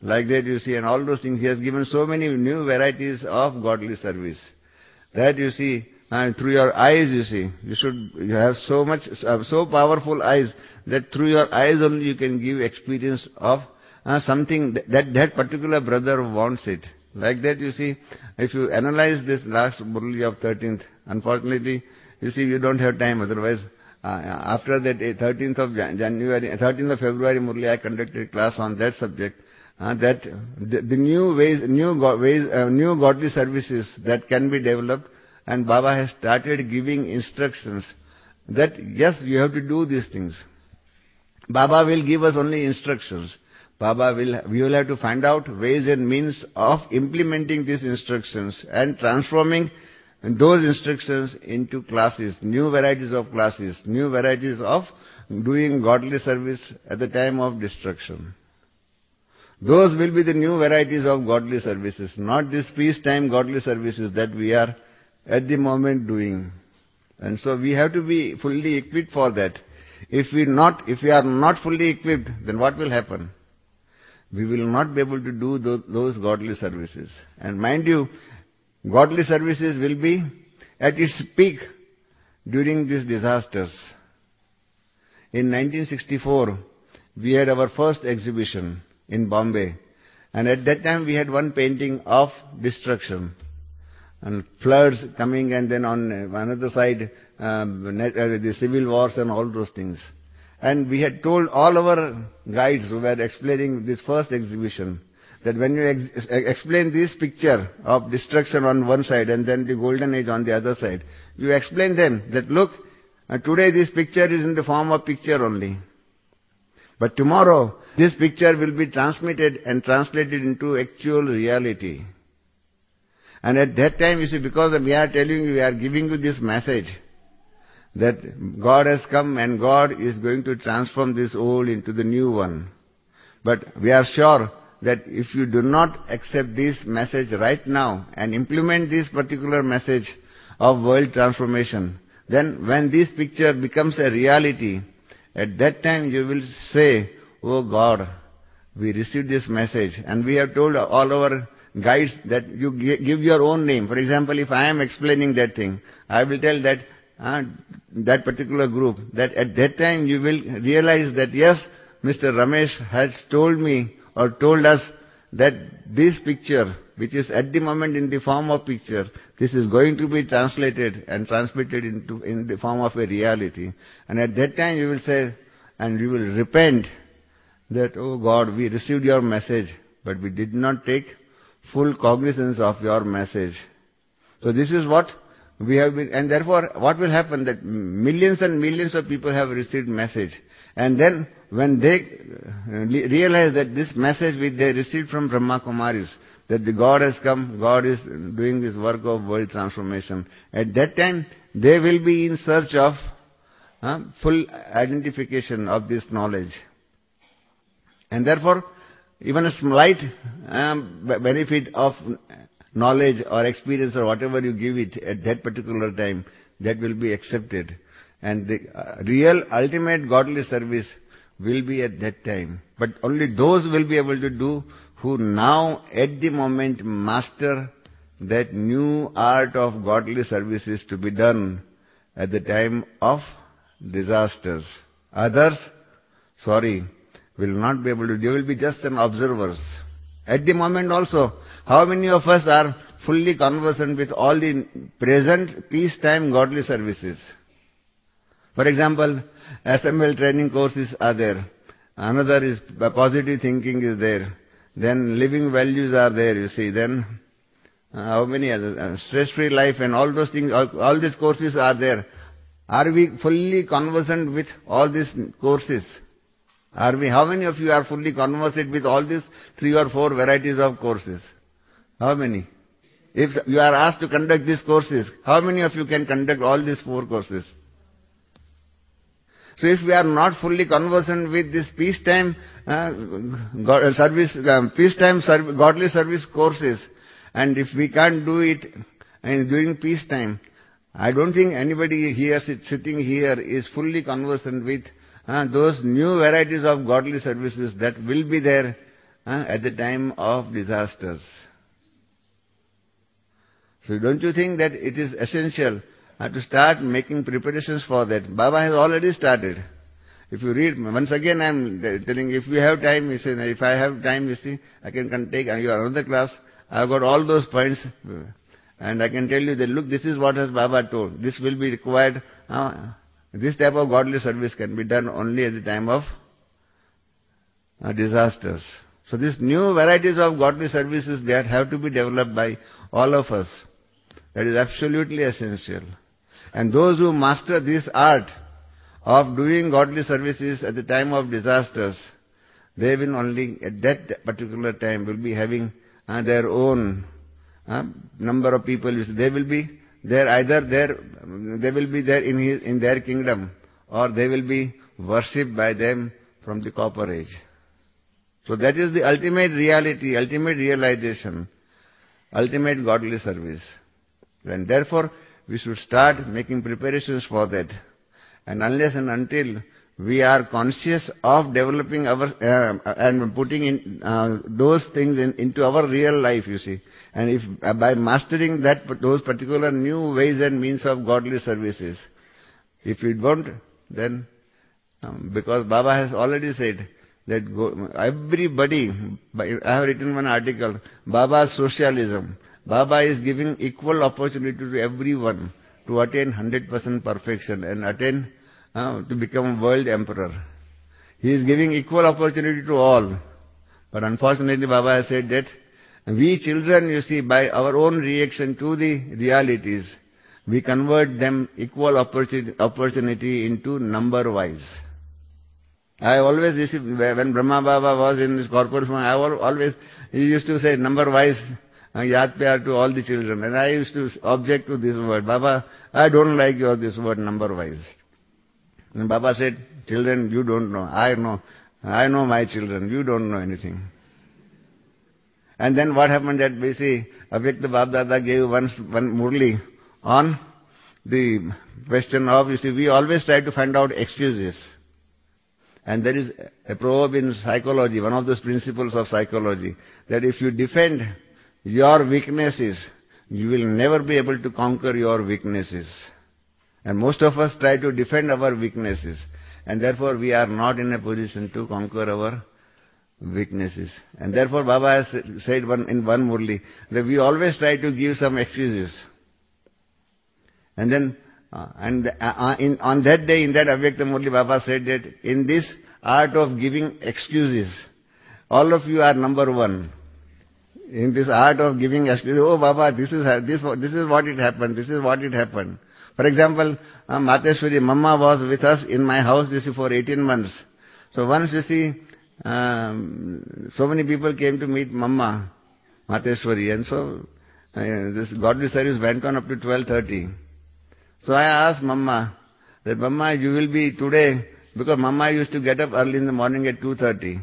Like that you see, and all those things. He has given so many new varieties of godly service. That you see, and through your eyes you see, you should, you have so much, so powerful eyes, that through your eyes only you can give experience of uh, something that that particular brother wants it. Like that you see, if you analyze this last Murli of thirteenth, unfortunately, you see, you don't have time, otherwise, uh, after that thirteenth of January, thirteenth of February Murli, I conducted a class on that subject, uh, that the, the new ways, new go, ways, uh, new godly services that can be developed, and Baba has started giving instructions that, yes, you have to do these things. Baba will give us only instructions. Baba will, we will have to find out ways and means of implementing these instructions and transforming those instructions into classes, new varieties of classes, new varieties of doing godly service at the time of destruction. Those will be the new varieties of godly services, not this peacetime godly services that we are at the moment doing. And so we have to be fully equipped for that. If we not, if we are not fully equipped, then what will happen? We will not be able to do those, those godly services. And mind you, godly services will be at its peak during these disasters. In nineteen sixty-four, we had our first exhibition in Bombay. And at that time we had one painting of destruction. And floods coming, and then on another side, um, the civil wars and all those things. And we had told all our guides who were explaining this first exhibition that when you ex explain this picture of destruction on one side and then the golden age on the other side, you explain them that, look, uh, today this picture is in the form of picture only. But tomorrow, this picture will be transmitted and translated into actual reality. And at that time, you see, because we are telling you, we are giving you this message, that God has come and God is going to transform this old into the new one. But we are sure that if you do not accept this message right now and implement this particular message of world transformation, then when this picture becomes a reality, at that time you will say, oh God, we received this message, and we have told all our guides that you give your own name. For example, if I am explaining that thing, I will tell that uh, that particular group that at that time you will realize that yes, Mister Ramesh has told me or told us that this picture, which is at the moment in the form of picture, this is going to be translated and transmitted into in the form of a reality. And at that time you will say, and you will repent that, oh God, we received your message, but we did not take full cognizance of your message. So this is what we have been, and therefore what will happen, that millions and millions of people have received message, and then when they realize that this message which they received from Brahma Kumaris, that the God has come, God is doing this work of world transformation, at that time they will be in search of uh, full identification of this knowledge. And therefore even a slight um, benefit of knowledge or experience or whatever you give it at that particular time, that will be accepted. And the uh, real ultimate godly service will be at that time. But only those will be able to do who now at the moment master that new art of godly services to be done at the time of disasters. Others, sorry, will not be able to. They will be just an observers. At the moment also, how many of us are fully conversant with all the present peacetime godly services? For example, S M L training courses are there. Another is positive thinking is there. Then living values are there, you see. Then uh, how many other, uh, stress-free life and all those things, all, all these courses are there. Are we fully conversant with all these courses? Are we, how many of you are fully conversant with all these three or four varieties of courses? How many? If you are asked to conduct these courses, how many of you can conduct all these four courses? So if we are not fully conversant with this peacetime uh, God, service, uh, peacetime serv godly service courses, and if we can't do it and during peacetime, I don't think anybody here sit, sitting here is fully conversant with Uh, those new varieties of godly services that will be there uh, at the time of disasters. So don't you think that it is essential uh, to start making preparations for that? Baba has already started. If you read, once again I am telling, if you have time, you see, if I have time, you see, I can, can take your another class. I have got all those points, and I can tell you that, look, this is what has Baba told. This will be required. Uh, this type of godly service can be done only at the time of uh, disasters. So these new varieties of godly services that have to be developed by all of us. That is absolutely essential. And those who master this art of doing godly services at the time of disasters, they will only at that particular time will be having uh, their own uh, number of people. They will be there either there, they will be there in his, in their kingdom, or they will be worshipped by them from the copper age. So that is the ultimate reality, ultimate realization, ultimate godly service. And therefore, we should start making preparations for that. And unless and until we are conscious of developing our, uh, and putting in uh, those things in, into our real life, you see, and if uh, by mastering that, those particular new ways and means of godly services, if we don't, then, um, because Baba has already said that go, everybody, I have written one article, Baba's socialism. Baba is giving equal opportunity to everyone to attain one hundred percent perfection and attain uh, to become world emperor. He is giving equal opportunity to all. But unfortunately Baba has said that we children, you see, by our own reaction to the realities, we convert them equal opportunity, opportunity into number-wise. I always received, when Brahma Baba was in his corporate form, I always, he used to say number-wise, Yad Pyar to all the children. And I used to object to this word. Baba, I don't like your this word number-wise. And Baba said, children, you don't know. I know. I know my children. You don't know anything. And then what happened that we see, Avyakta Bab-Dada gave once one Murli on the question of, you see, we always try to find out excuses. And there is a proverb in psychology, one of those principles of psychology, that if you defend your weaknesses, you will never be able to conquer your weaknesses. And most of us try to defend our weaknesses. And therefore we are not in a position to conquer our weaknesses. And therefore Baba has said one, in one Murli, that we always try to give some excuses. And then, uh, and uh, in, on that day, in that Avyakta Murli, Baba said that in this art of giving excuses, all of you are number one. In this art of giving excuses, oh Baba, this is this this is what it happened, this is what it happened. For example, uh, Mateshwari, Mama was with us in my house, you see, for eighteen months. So once, you see, um, so many people came to meet Mama, Mateshwari, and so uh, this godly service went on up to twelve thirty. So I asked Mama, that Mama, you will be today, because Mama used to get up early in the morning at two thirty.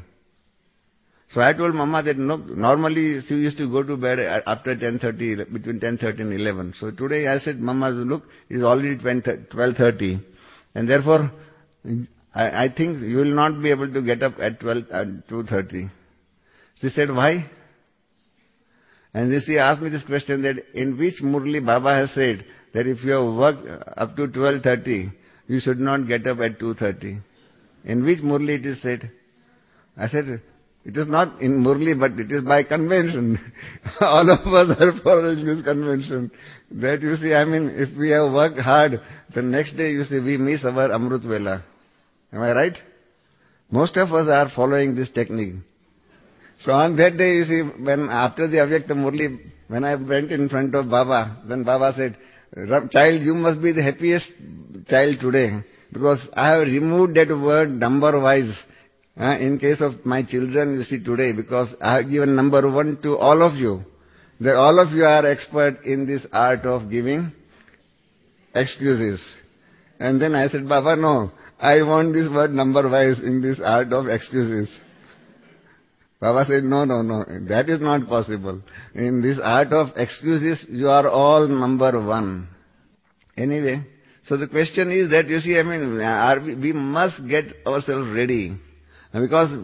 So I told Mama that no, normally she used to go to bed after ten thirty, between ten thirty and eleven. So today I said, Mama, look, it is already twelve thirty. And therefore, I, I think you will not be able to get up at twelve, at two thirty. She said, why? And then she asked me this question, that in which Murli Baba has said that if you have worked up to twelve thirty, you should not get up at two thirty. In which Murli it is said? I said, it is not in Murli, but it is by convention. All of us are following this convention. That you see, I mean, if we have worked hard, the next day, you see, we miss our Amrut Vela. Am I right? Most of us are following this technique. So on that day, you see, when after the Avyakta Murli, when I went in front of Baba, then Baba said, child, you must be the happiest child today, because I have removed that word number-wise. Uh, in case of my children, you see, today, because I have given number one to all of you. That all of you are expert in this art of giving excuses. And then I said, Baba, no, I want this word number-wise in this art of excuses. Baba said, no, no, no, that is not possible. In this art of excuses, you are all number one. Anyway, so the question is that, you see, I mean, are we, we must get ourselves ready. Because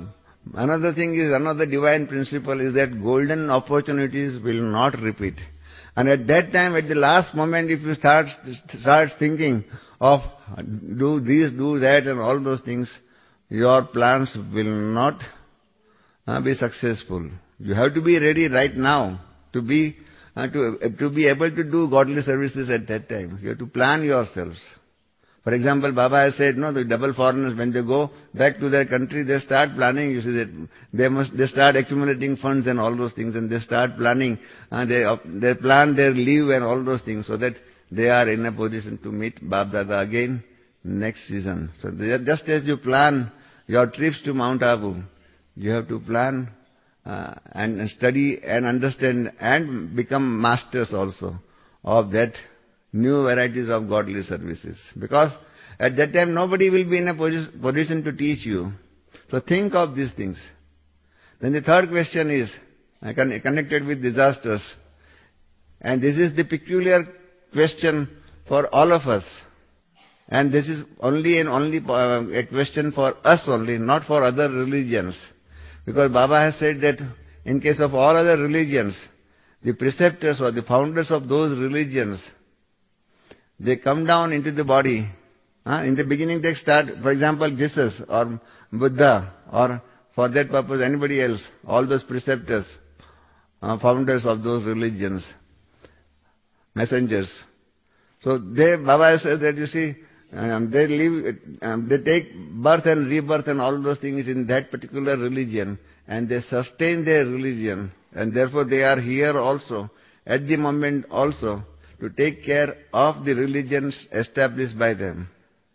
Another thing is, another divine principle is that golden opportunities will not repeat. And at that time, at the last moment, if you start, start thinking of do this, do that and all those things, your plans will not uh, be successful. You have to be ready right now to be uh, to, uh, to be able to do godly services at that time. You have to plan yourselves. For example, Baba has said, no, the double foreigners, when they go back to their country, they start planning. You see that they must, they start accumulating funds and all those things, and they start planning. Uh, they, uh, they plan their leave and all those things, so that they are in a position to meet Bab Dada again next season. So they, just as you plan your trips to Mount Abu, you have to plan uh, and study and understand and become masters also of that new varieties of godly services. Because at that time nobody will be in a posi- position to teach you. So think of these things. Then the third question is uh, con- connected with disasters. And this is the peculiar question for all of us. And this is only and only uh, a question for us only, not for other religions. Because Baba has said that in case of all other religions, the preceptors or the founders of those religions, they come down into the body. Uh, in the beginning they start, for example, Jesus or Buddha, or for that purpose anybody else, all those preceptors, uh, founders of those religions, messengers. So they, Baba says that, you see, um, they live, um, they take birth and rebirth and all those things in that particular religion, and they sustain their religion, and therefore they are here also, at the moment also, to take care of the religions established by them.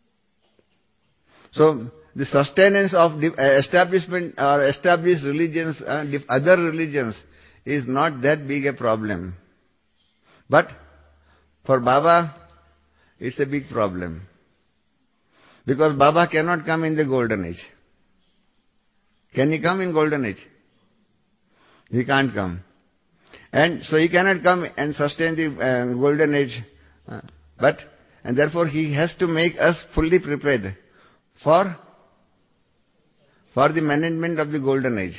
So, the sustenance of the establishment or established religions and other religions is not that big a problem. But for Baba, it's a big problem. Because Baba cannot come in the golden age. Can he come in golden age? He can't come. And so he cannot come and sustain the uh, golden age. Uh, but, and therefore he has to make us fully prepared for, for the management of the golden age.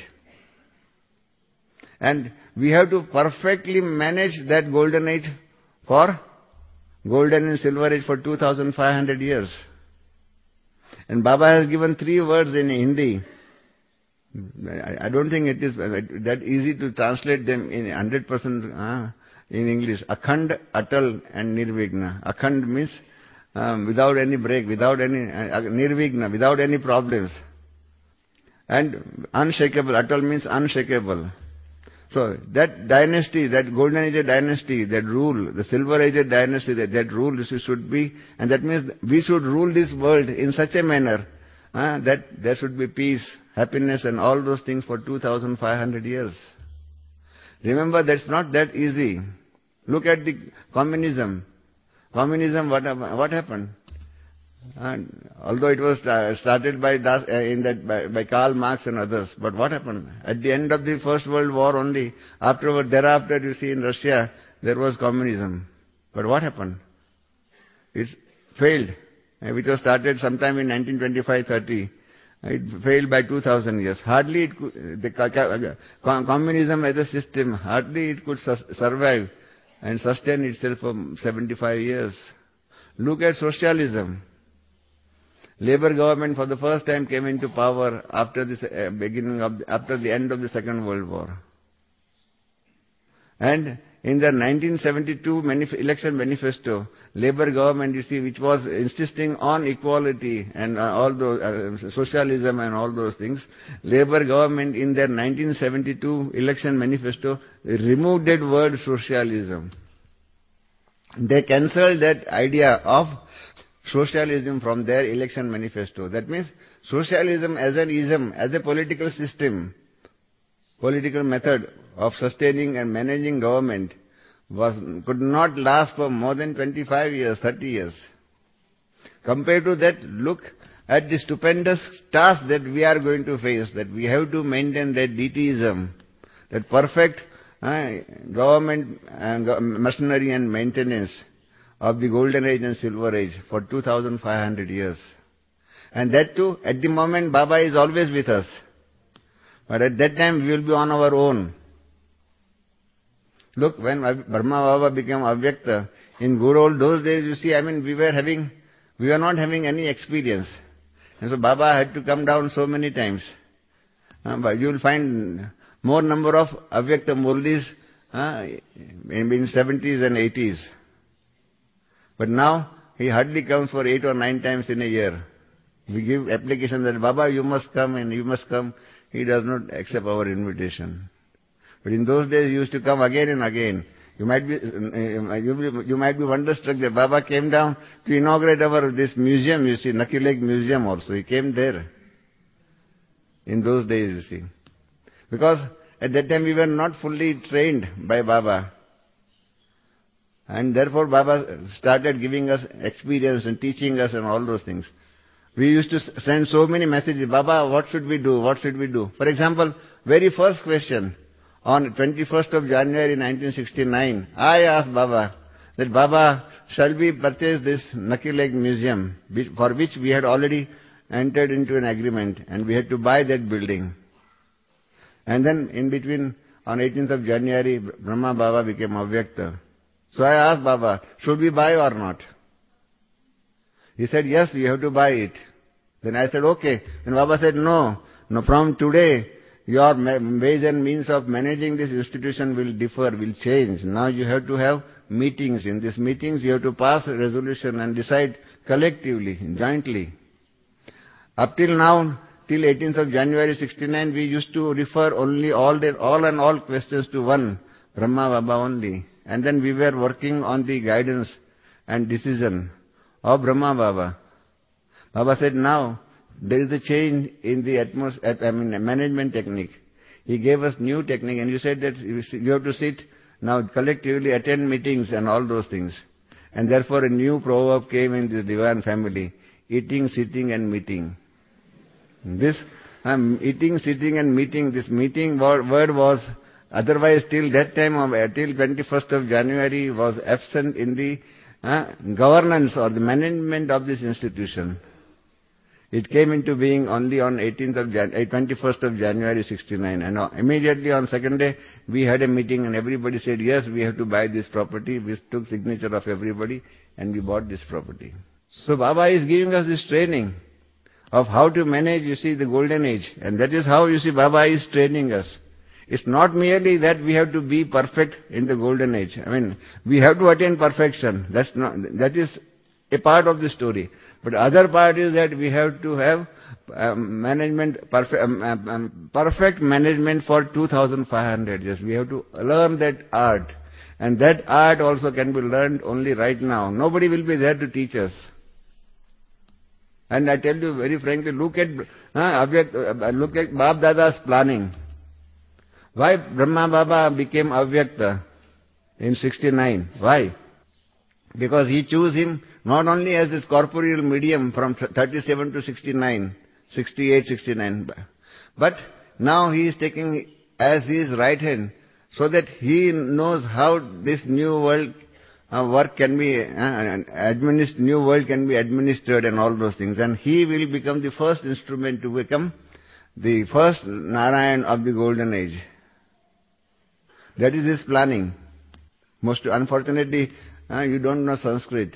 And we have to perfectly manage that golden age for golden and silver age for two thousand five hundred years. And Baba has given three words in Hindi. I don't think it is that easy to translate them in one hundred percent uh, in English. Akhand, Atal and Nirvigna. Akhand means um, without any break, without any, uh, Nirvigna, without any problems. And unshakable, Atal means unshakable. So that dynasty, that golden age dynasty, that rule, the silver age dynasty, that, that rule should be, and that means we should rule this world in such a manner uh, that there should be peace, happiness and all those things for two thousand five hundred years. Remember, that's not that easy. Look at the communism. Communism, what, what happened? And although it was started by, Das, uh, in that, by, by Karl Marx and others, but what happened? At the end of the First World War only, afterward, thereafter you see in Russia, there was communism. But what happened? It failed. Which was started sometime in nineteen twenty-five thirty. It failed by two thousand years. Hardly it could, the communism as a system, hardly it could survive and sustain itself for seventy-five years. Look at socialism. Labour government for the first time came into power after the beginning of, the, after the end of the Second World War. And in the nineteen seventy-two manif- election manifesto, Labour government, you see, which was insisting on equality and uh, all those, uh, socialism and all those things, Labour government in their nineteen seventy-two election manifesto removed that word socialism. They cancelled that idea of socialism from their election manifesto. That means socialism as an ism, as a political system, political method of sustaining and managing government was, could not last for more than twenty-five years, thirty years. Compared to that, look at the stupendous task that we are going to face, that we have to maintain that deityism, that perfect uh, government uh, machinery and maintenance of the golden age and silver age for two thousand five hundred years. And that too, at the moment, Baba is always with us. But at that time we will be on our own. Look, when Brahma Baba became Avyakta, in good old those days, you see, I mean, we were having, we were not having any experience. And so Baba had to come down so many times. Uh, but you will find more number of Avyakta Murlis uh, in, in seventies and eighties. But now, he hardly comes for eight or nine times in a year. We give application that, Baba, you must come and you must come. He does not accept our invitation. But in those days, he used to come again and again. You might be, you, you might be wonderstruck that Baba came down to inaugurate our, this museum, you see, Naki Lake Museum also. He came there. In those days, you see. Because at that time we were not fully trained by Baba. And therefore Baba started giving us experience and teaching us and all those things. We used to send so many messages, Baba, what should we do? What should we do? For example, very first question, on twenty-first of January nineteen sixty-nine, I asked Baba that, Baba, shall we purchase this Naki Lake Museum, for which we had already entered into an agreement and we had to buy that building. And then in between, on eighteenth of January, Brahma Baba became Avyakta. So I asked Baba, should we buy or not? He said, yes, we have to buy it. Then I said, okay. Then Baba said, no, no, from today, your ways and means of managing this institution will differ, will change. Now you have to have meetings. In these meetings, you have to pass a resolution and decide collectively, jointly. Up till now, till eighteenth of January sixty-nine, we used to refer only all the, all and all questions to one, Brahma Baba only. And then we were working on the guidance and decision of Brahma Baba. Baba said, now, there is a change in the atmosphere, I mean, management technique. He gave us new technique, and you said that you have to sit now collectively, attend meetings and all those things. And therefore a new proverb came in the Divan family, eating, sitting and meeting. This um, eating, sitting and meeting, this meeting word, word was otherwise till that time, of, uh, till twenty-first of January was absent in the uh, governance or the management of this institution. It came into being only on eighteenth of Jan- twenty-first of January sixty-nine, and uh, immediately on second day we had a meeting and everybody said, yes, we have to buy this property. We took signature of everybody and we bought this property. So Baba is giving us this training of how to manage, you see, the golden age. And that is how, you see, Baba is training us. It's not merely that we have to be perfect in the golden age. I mean, we have to attain perfection. That's not, that is a part of the story. But other part is that we have to have um, management, perfect, um, um, perfect management for two thousand five hundred years. We have to learn that art. And that art also can be learned only right now. Nobody will be there to teach us. And I tell you very frankly, look at, uh, look at Bab Dada's planning. Why Brahma Baba became Avyakta in sixty-nine? Why? Because he chose him not only as this corporeal medium from thirty-seven to sixty-nine, sixty-eight, sixty-nine, but now he is taking as his right hand so that he knows how this new world uh, work can be uh, administered, new world can be administered and all those things. And he will become the first instrument to become the first Narayan of the golden age. That is his planning. Most unfortunately, uh, you don't know Sanskrit.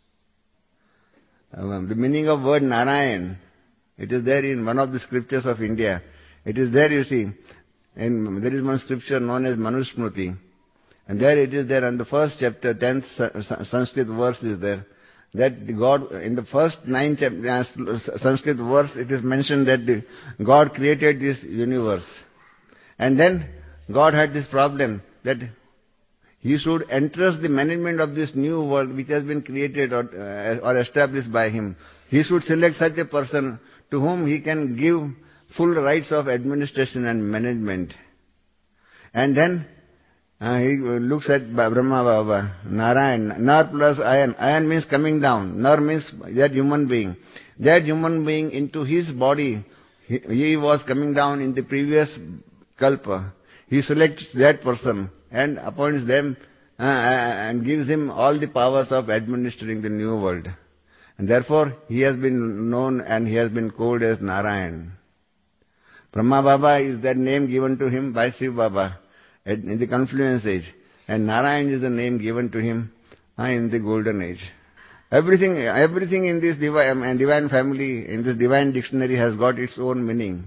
Uh, the meaning of word Narayan, it is there in one of the scriptures of India. It is there, you see. And there is one scripture known as Manusmriti. And there it is there in the first chapter, tenth Sanskrit verse is there. That the God, in the first nine chapter, Sanskrit verse, it is mentioned that the God created this universe. And then God had this problem that He should entrust the management of this new world which has been created or, uh, or established by Him. He should select such a person to whom He can give full rights of administration and management. And then uh, He looks at Brahma Baba, Narayan, Nar plus Ayan. Ayan means coming down. Nar means that human being. That human being into his body, he, he was coming down in the previous Kalpa. He selects that person and appoints them uh, and gives him all the powers of administering the new world. And therefore, he has been known and he has been called as Narayan. Brahma Baba is that name given to him by Shiv Baba in the confluence age. And Narayan is the name given to him in the golden age. Everything, everything in this divine, divine family, in this divine dictionary has got its own meaning.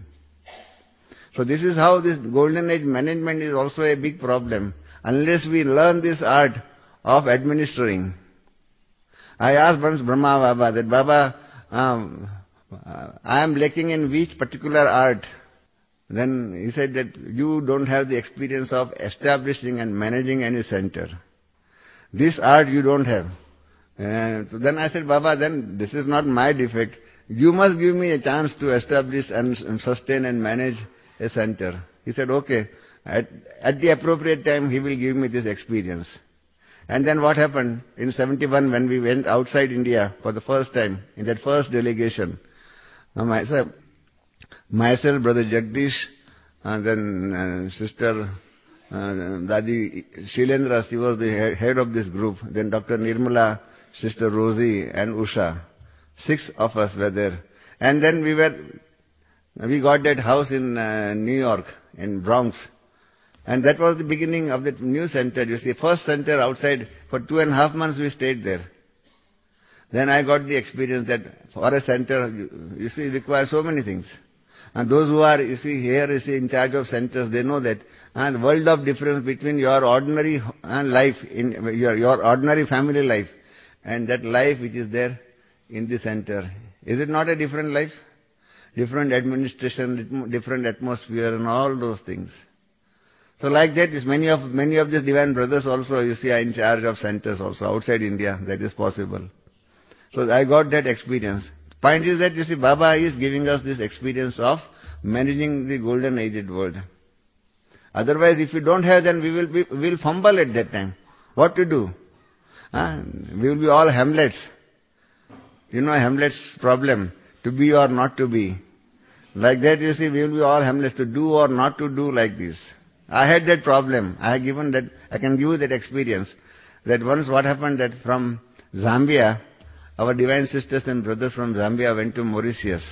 So this is how this golden age management is also a big problem. Unless we learn this art of administering. I asked once Brahma Baba that, Baba, um, I am lacking in which particular art? Then he said that you don't have the experience of establishing and managing any center. This art you don't have. And so then I said, Baba, then this is not my defect. You must give me a chance to establish and sustain and manage a center. He said, okay. At, at the appropriate time, he will give me this experience. And then what happened? In seventy-one, when we went outside India for the first time, in that first delegation, myself, myself Brother Jagdish, and then uh, Sister uh, Dadi Shilendra, she was the head of this group. Then Doctor Nirmala, Sister Rosie, and Usha. Six of us were there. And then we were, we got that house in uh, New York, in Bronx. And that was the beginning of that new center. You see, first center outside, for two and a half months we stayed there. Then I got the experience that for a center, you, you see, requires so many things. And those who are, you see, here, you see, in charge of centers, they know that. And the world of difference between your ordinary life, in your, your ordinary family life, and that life which is there in the center. Is it not a different life? Different administration, different atmosphere, and all those things. So like that, is many of many of these divine brothers also, you see, are in charge of centers also, outside India, that is possible. So I got that experience. Point is that, you see, Baba is giving us this experience of managing the golden aged world. Otherwise, if we don't have, then we will be, we will fumble at that time. What to do? Huh? We will be all Hamlets. You know Hamlet's problem, to be or not to be. Like that, you see, we will be all Hamlets, to do or not to do like this. I had that problem. I have given that, I can give you that experience. That once what happened that from Zambia, our divine sisters and brothers from Zambia went to Mauritius.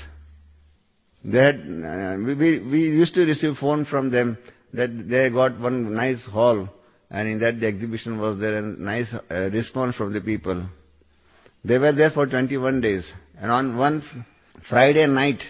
They had, uh, we, we, we used to receive phone from them that they got one nice hall, and in that the exhibition was there, and nice uh, response from the people. They were there for twenty-one days, and on one Friday night,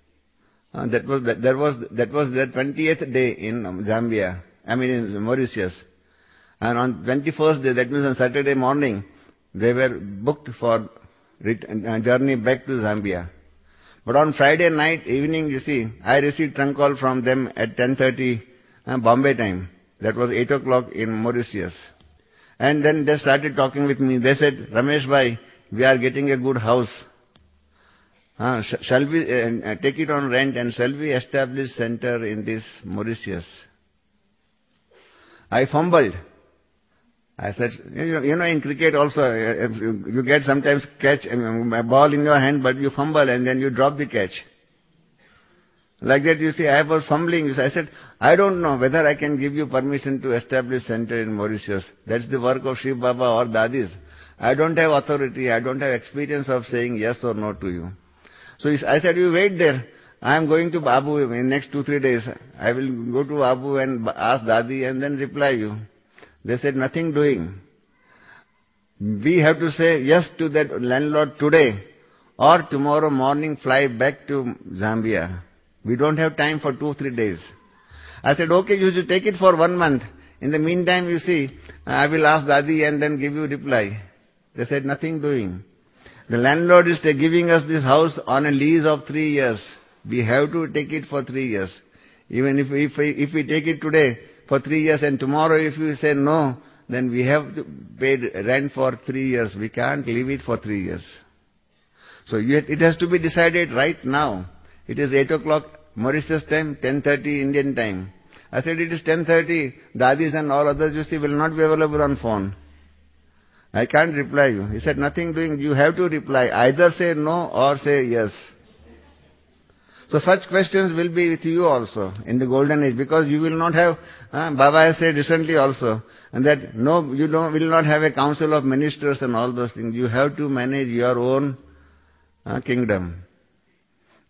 Uh, that was that, that was that was the twentieth day in Zambia. I mean in Mauritius, and on twenty-first day, that means on Saturday morning, they were booked for return, uh, journey back to Zambia. But on Friday night evening, you see, I received trunk call from them at ten thirty uh, Bombay time. That was eight o'clock in Mauritius, and then they started talking with me. They said, Ramesh bhai, we are getting a good house. Uh, sh shall we uh, take it on rent, and shall we establish center in this Mauritius? I fumbled. I said, you know, you know in cricket also, uh, you get sometimes catch a ball in your hand, but you fumble and then you drop the catch. Like that, you see, I was fumbling. I said, I don't know whether I can give you permission to establish center in Mauritius. That's the work of Shiv Baba or Dadis. I don't have authority. I don't have experience of saying yes or no to you. So I said, you wait there. I am going to Babu in next two, three days. I will go to Babu and ask Dadi and then reply you. They said, nothing doing. We have to say yes to that landlord today, or tomorrow morning fly back to Zambia. We don't have time for two, three days. I said, okay, you should take it for one month. In the meantime, you see, I will ask Dadi and then give you reply. They said, nothing doing. The landlord is giving us this house on a lease of three years. We have to take it for three years. Even if we, if we, if we take it today for three years and tomorrow if you say no, then we have to pay rent for three years. We can't leave it for three years. So it has to be decided right now. It is eight o'clock Mauritius time, ten thirty Indian time. I said, it is ten thirty. Dadis and all others, you see, will not be available on phone. I can't reply you. He said, nothing doing. You have to reply. Either say no or say yes. So such questions will be with you also in the golden age, because you will not have, uh, Baba has said recently also, and that no, you don't, will not have a council of ministers and all those things. You have to manage your own uh, kingdom.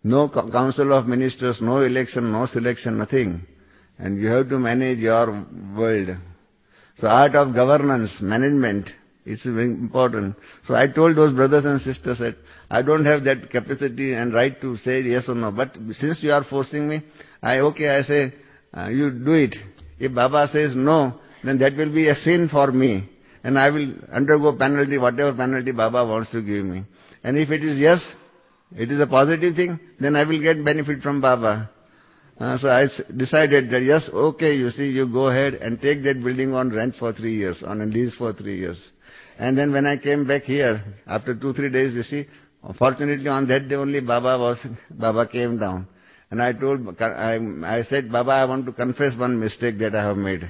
No co- council of ministers, no election, no selection, nothing. And you have to manage your world. So art of governance, management, is very important. So I told those brothers and sisters that I don't have that capacity and right to say yes or no. But since you are forcing me, I, okay, I say, uh, you do it. If Baba says no, then that will be a sin for me. And I will undergo penalty, whatever penalty Baba wants to give me. And if it is yes, it is a positive thing, then I will get benefit from Baba. Uh, so I decided that yes, okay, you see, you go ahead and take that building on rent for three years, on a lease for three years. And then when I came back here, after two, three days, you see, fortunately on that day only Baba was, Baba came down. And I told, I, I said, Baba, I want to confess one mistake that I have made.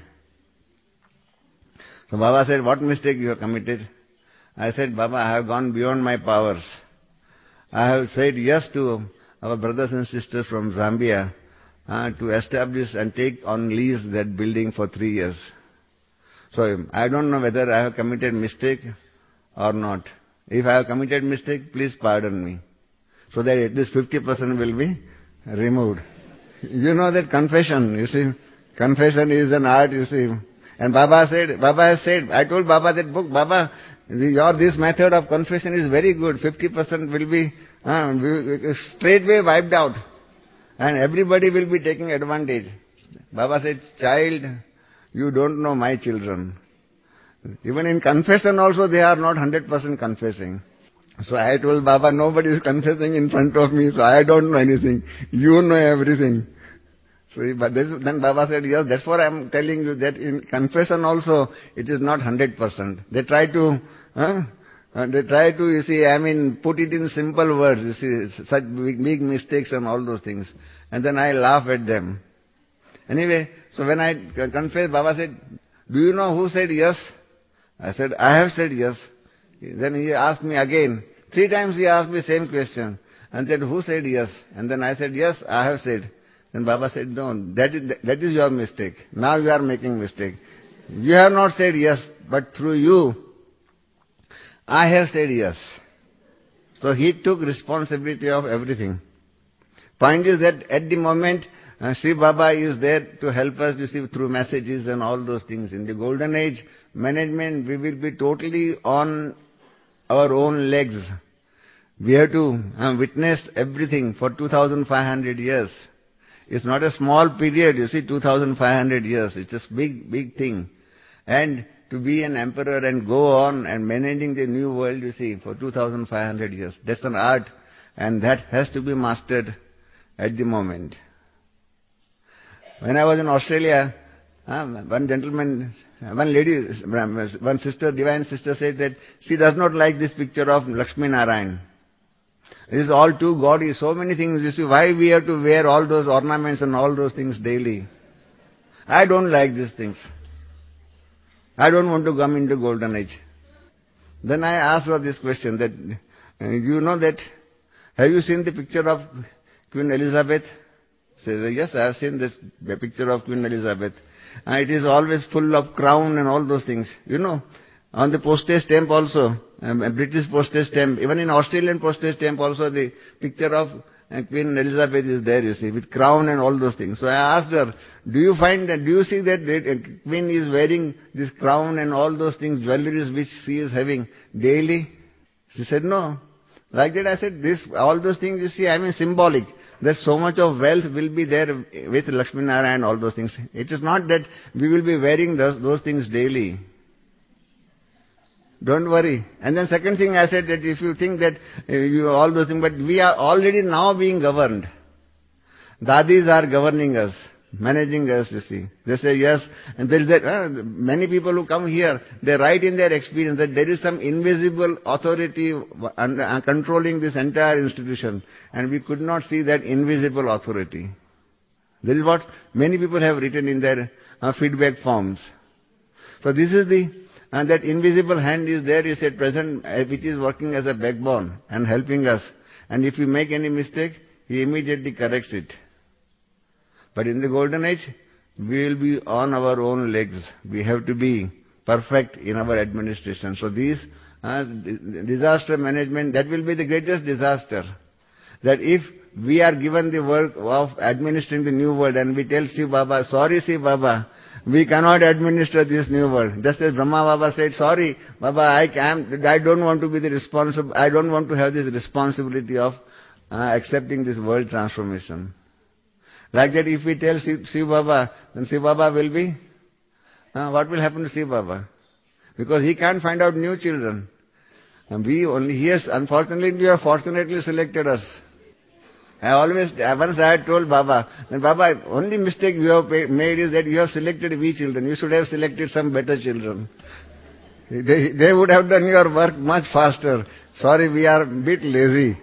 So Baba said, what mistake you have committed? I said, Baba, I have gone beyond my powers. I have said yes to our brothers and sisters from Zambia uh, to establish and take on lease that building for three years. So I don't know whether I have committed mistake or not. If I have committed mistake, please pardon me. So that at least fifty percent will be removed. You know that confession, you see. Confession is an art, you see. And Baba said, Baba has said, I told Baba that book, Baba, your this method of confession is very good. fifty percent will be uh, straightway wiped out. And everybody will be taking advantage. Baba said, child, you don't know my children. Even in confession also they are not one hundred percent confessing. So I told Baba, nobody is confessing in front of me, so I don't know anything. You know everything. So but this, then Baba said, yes, that's what I am telling you, that in confession also it is not one hundred percent. They try to, huh? Uh, they try to, you see, I mean, put it in simple words, you see, such big, big mistakes and all those things. And then I laugh at them. Anyway, so when I confessed, Baba said, do you know who said yes? I said, I have said yes. Then he asked me again. Three times he asked me the same question. And said, who said yes? And then I said, yes, I have said. Then Baba said, no, that is, that is your mistake. Now you are making mistake. You have not said yes, but through you, I have said yes. So he took responsibility of everything. Point is that at the moment, uh, Shiv Baba is there to help us, you see, through messages and all those things. In the golden age management, we will be totally on our own legs. We have to uh, witness everything for two thousand five hundred years. It's not a small period, you see, two thousand five hundred years. It's a big, big thing. And to be an emperor and go on and managing the new world, you see, for two thousand five hundred years. That's an art, and that has to be mastered at the moment. When I was in Australia, uh, one gentleman, one lady, one sister, divine sister said that she does not like this picture of Lakshmi Narayan. It is all too gaudy, so many things. You see, why we have to wear all those ornaments and all those things daily? I don't like these things. I don't want to come into golden age. Then I asked her this question that, uh, you know that, have you seen the picture of Queen Elizabeth? She says, yes, I have seen this the picture of Queen Elizabeth. Uh, it is always full of crown and all those things. You know, on the postage stamp also, um, a British postage stamp, even in Australian postage stamp also, the picture of uh, Queen Elizabeth is there, you see, with crown and all those things. So I asked her, do you find that, do you see that the uh, Queen is wearing this crown and all those things, jewelries which she is having daily? She said, no. Like that I said, this, all those things you see, I mean symbolic. There's so much of wealth will be there with Lakshmi Narayan and all those things. It is not that we will be wearing those, those things daily. Don't worry. And then second thing I said that if you think that uh, you all those things, but we are already now being governed. Dadis are governing us, managing us, you see. They say yes, and there is that, uh, many people who come here, they write in their experience that there is some invisible authority uh, controlling this entire institution, and we could not see that invisible authority. That is what many people have written in their uh, feedback forms. So this is the, and that invisible hand is there, is at present, uh, which is working as a backbone and helping us. And if we make any mistake, he immediately corrects it. But in the golden age, we will be on our own legs. We have to be perfect in our administration. So these, uh, disaster management, that will be the greatest disaster. that if we are given the work of administering the new world and we tell Shiv Baba, sorry Shiv Baba, we cannot administer this new world. Just as Brahma Baba said, sorry Baba, I can, I don't want to be the responsible, I don't want to have this responsibility of uh, accepting this world transformation. Like that, if we tell Shiv, Shiv Baba, then Shiv Baba will be, uh, what will happen to Shiv Baba? Because he can't find out new children. And we only, he has, unfortunately, you have fortunately selected us. I always, once I had told Baba, that Baba, only mistake you have made is that you have selected we children. You should have selected some better children. They, they would have done your work much faster. Sorry, we are a bit lazy.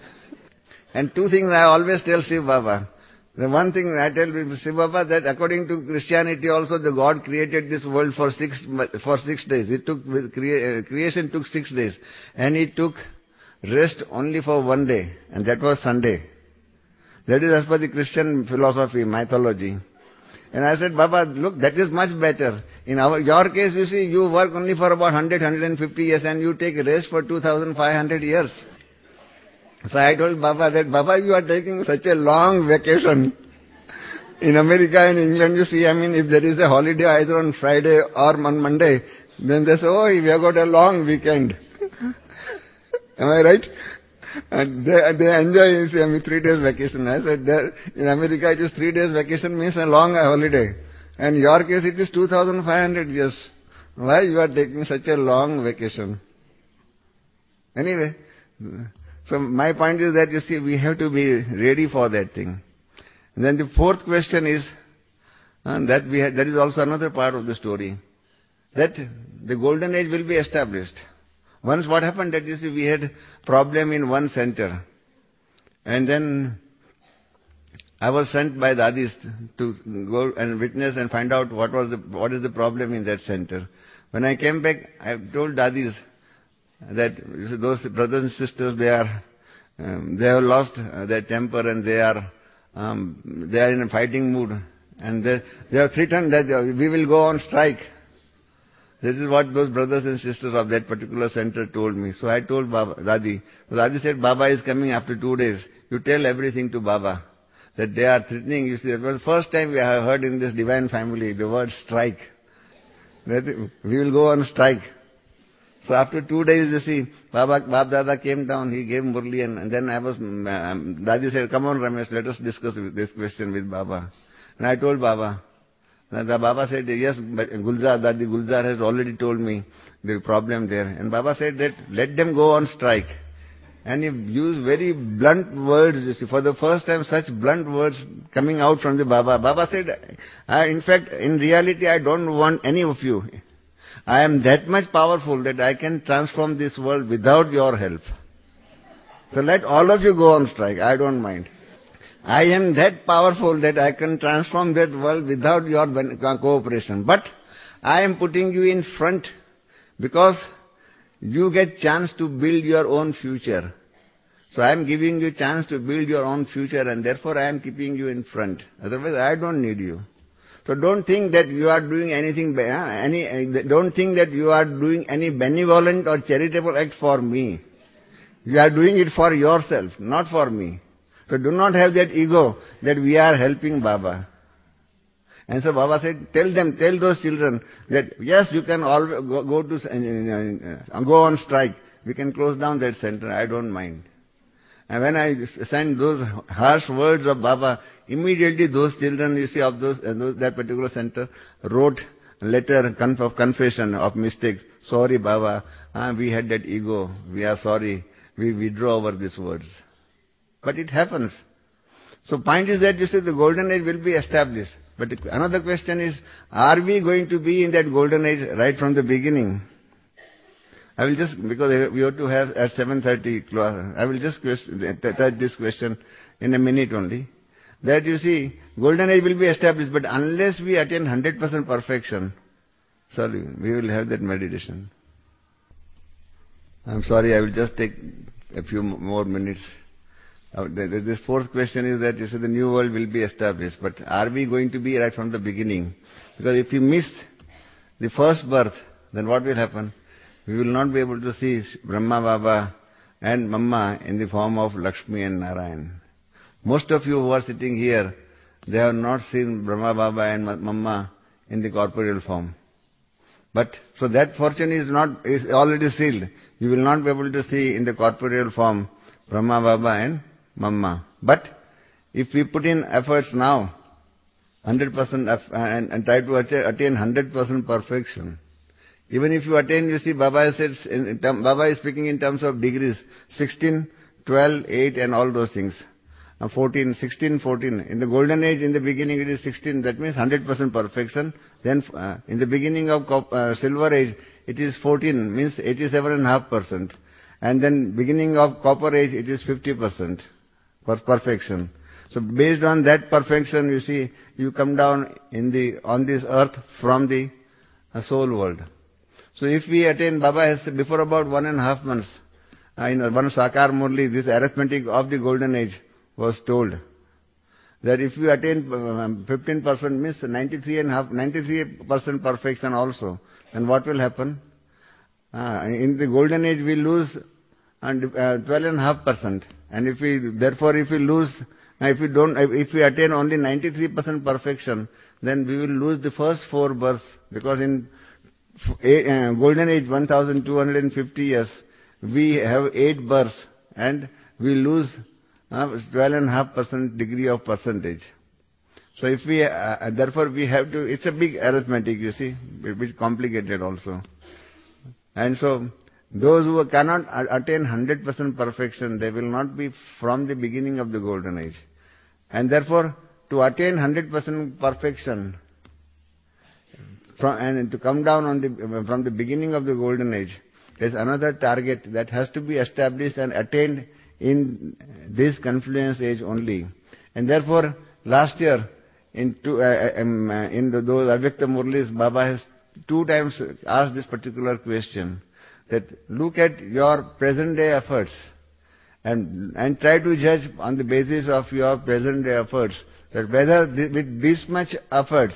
And two things I always tell Shiv Baba. The one thing I tell Shiv Baba, that according to Christianity also, the God created this world for six for six days. It took creation took six days, and He took rest only for one day, and that was Sunday. That is as per the Christian philosophy, mythology. And I said, Baba, look, that is much better. In our your case, you see, you work only for about one hundred, one hundred fifty years, and you take rest for two thousand five hundred years. So I told Baba that, Baba, you are taking such a long vacation. In America and England, you see, I mean, if there is a holiday either on Friday or on Monday, then they say, oh, we have got a long weekend. Am I right? And they, they enjoy, you see, I mean, three days vacation. I said, there, in America it is three days vacation means a long holiday. And in your case it is two thousand five hundred years. Why you are taking such a long vacation? Anyway, so my point is that, you see, we have to be ready for that thing. And then the fourth question is, and that we had, that is also another part of the story, that the golden age will be established. Once what happened, that you see, we had problem in one center. And then I was sent by the Adis to go and witness and find out what was the, what is the problem in that center. When I came back, I told Adis that, you see, those brothers and sisters, they are, um, they have lost uh, their temper, and they are, um, they are in a fighting mood. And they, they have threatened that we will go on strike. This is what those brothers and sisters of that particular center told me. So I told Baba, Dadi. So Dadi said, Baba is coming after two days. You tell everything to Baba. That they are threatening. You see, it was the first time we have heard in this divine family the word strike. That we will go on strike. So after two days, you see, Baba, Baba Dada came down, he gave Murli, and, and then I was, um, Dadi said, come on Ramesh, let us discuss this question with Baba. And I told Baba. And the Baba said, yes, but Gulzar, Dadi Gulzar has already told me the problem there. And Baba said that, let them go on strike. And he used very blunt words, you see, for the first time such blunt words coming out from the Baba. Baba said, I, in fact, in reality, I don't want any of you. I am that much powerful that I can transform this world without your help. So let all of you go on strike, I don't mind. I am that powerful that I can transform that world without your cooperation. But I am putting you in front because you get chance to build your own future. So I am giving you chance to build your own future, and therefore I am keeping you in front. Otherwise I don't need you. So don't think that you are doing anything, any, don't think that you are doing any benevolent or charitable act for me. You are doing it for yourself, not for me. So do not have that ego that we are helping Baba. And so Baba said, tell them, tell those children that yes, you can always go, go to, uh, go on strike. We can close down that center, I don't mind. And when I sent those harsh words of Baba, immediately those children, you see, of those, uh, those that particular center, wrote a letter of confession of mistakes. Sorry Baba, uh, we had that ego, we are sorry, we withdraw over these words. But it happens. So point is that, you see, the golden age will be established. But another question is, are we going to be in that golden age right from the beginning? I will just, because we have to have at seven thirty, I will just touch this question in a minute only. That, you see, golden age will be established, but unless we attain one hundred percent perfection, sorry, we will have that meditation. I'm sorry, I will just take a few more minutes. Uh, this fourth question is that, you see, the new world will be established, but are we going to be right from the beginning? Because if we miss the first birth, then what will happen? We will not be able to see Brahma Baba and Mamma in the form of Lakshmi and Narayan. Most of you who are sitting here, they have not seen Brahma Baba and Mamma in the corporeal form. But, so that fortune is not, is already sealed. You will not be able to see in the corporeal form Brahma Baba and Mamma. But, if we put in efforts now, one hundred percent and, and try to attain one hundred percent perfection, even if you attain, you see, Baba says, in, in term, Baba is speaking in terms of degrees, sixteen, twelve, eight and all those things. Uh, fourteen, sixteen, fourteen. In the golden age, in the beginning it is sixteen, that means one hundred percent perfection. Then uh, in the beginning of cop, uh, silver age, it is fourteen, means eighty-seven point five percent. And then beginning of copper age, it is fifty percent for perfection. So based on that perfection, you see, you come down in the, on this earth from the uh, soul world. So if we attain, Baba has, before about one and a half months, uh, in one Sakar Murli, this arithmetic of the golden age was told, that if you attain fifteen percent means ninety-three and half, ninety-three percent perfection also, then what will happen? Uh, in the golden age we lose and uh, twelve and half percent, and if we, therefore if we lose, if we don't, if we attain only ninety-three percent perfection, then we will lose the first four births, because in uh, golden age one thousand two hundred fifty years, we have eight births, and we lose uh, twelve and half percent degree of percentage. So if we, uh, therefore we have to, it's a big arithmetic, you see, a bit complicated also. And so, those who cannot attain one hundred percent perfection, they will not be from the beginning of the golden age. And therefore, to attain one hundred percent perfection, from, and to come down on the, from the beginning of the golden age, there's another target that has to be established and attained in this confluence age only. And therefore, last year, in, two, uh, um, uh, in the, those Avyakta Murlis, Baba has two times asked this particular question, that look at your present day efforts and, and try to judge on the basis of your present day efforts, that whether th with this much efforts,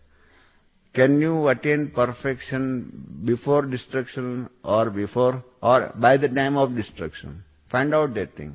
can you attain perfection before destruction or before, or by the time of destruction? Find out that thing.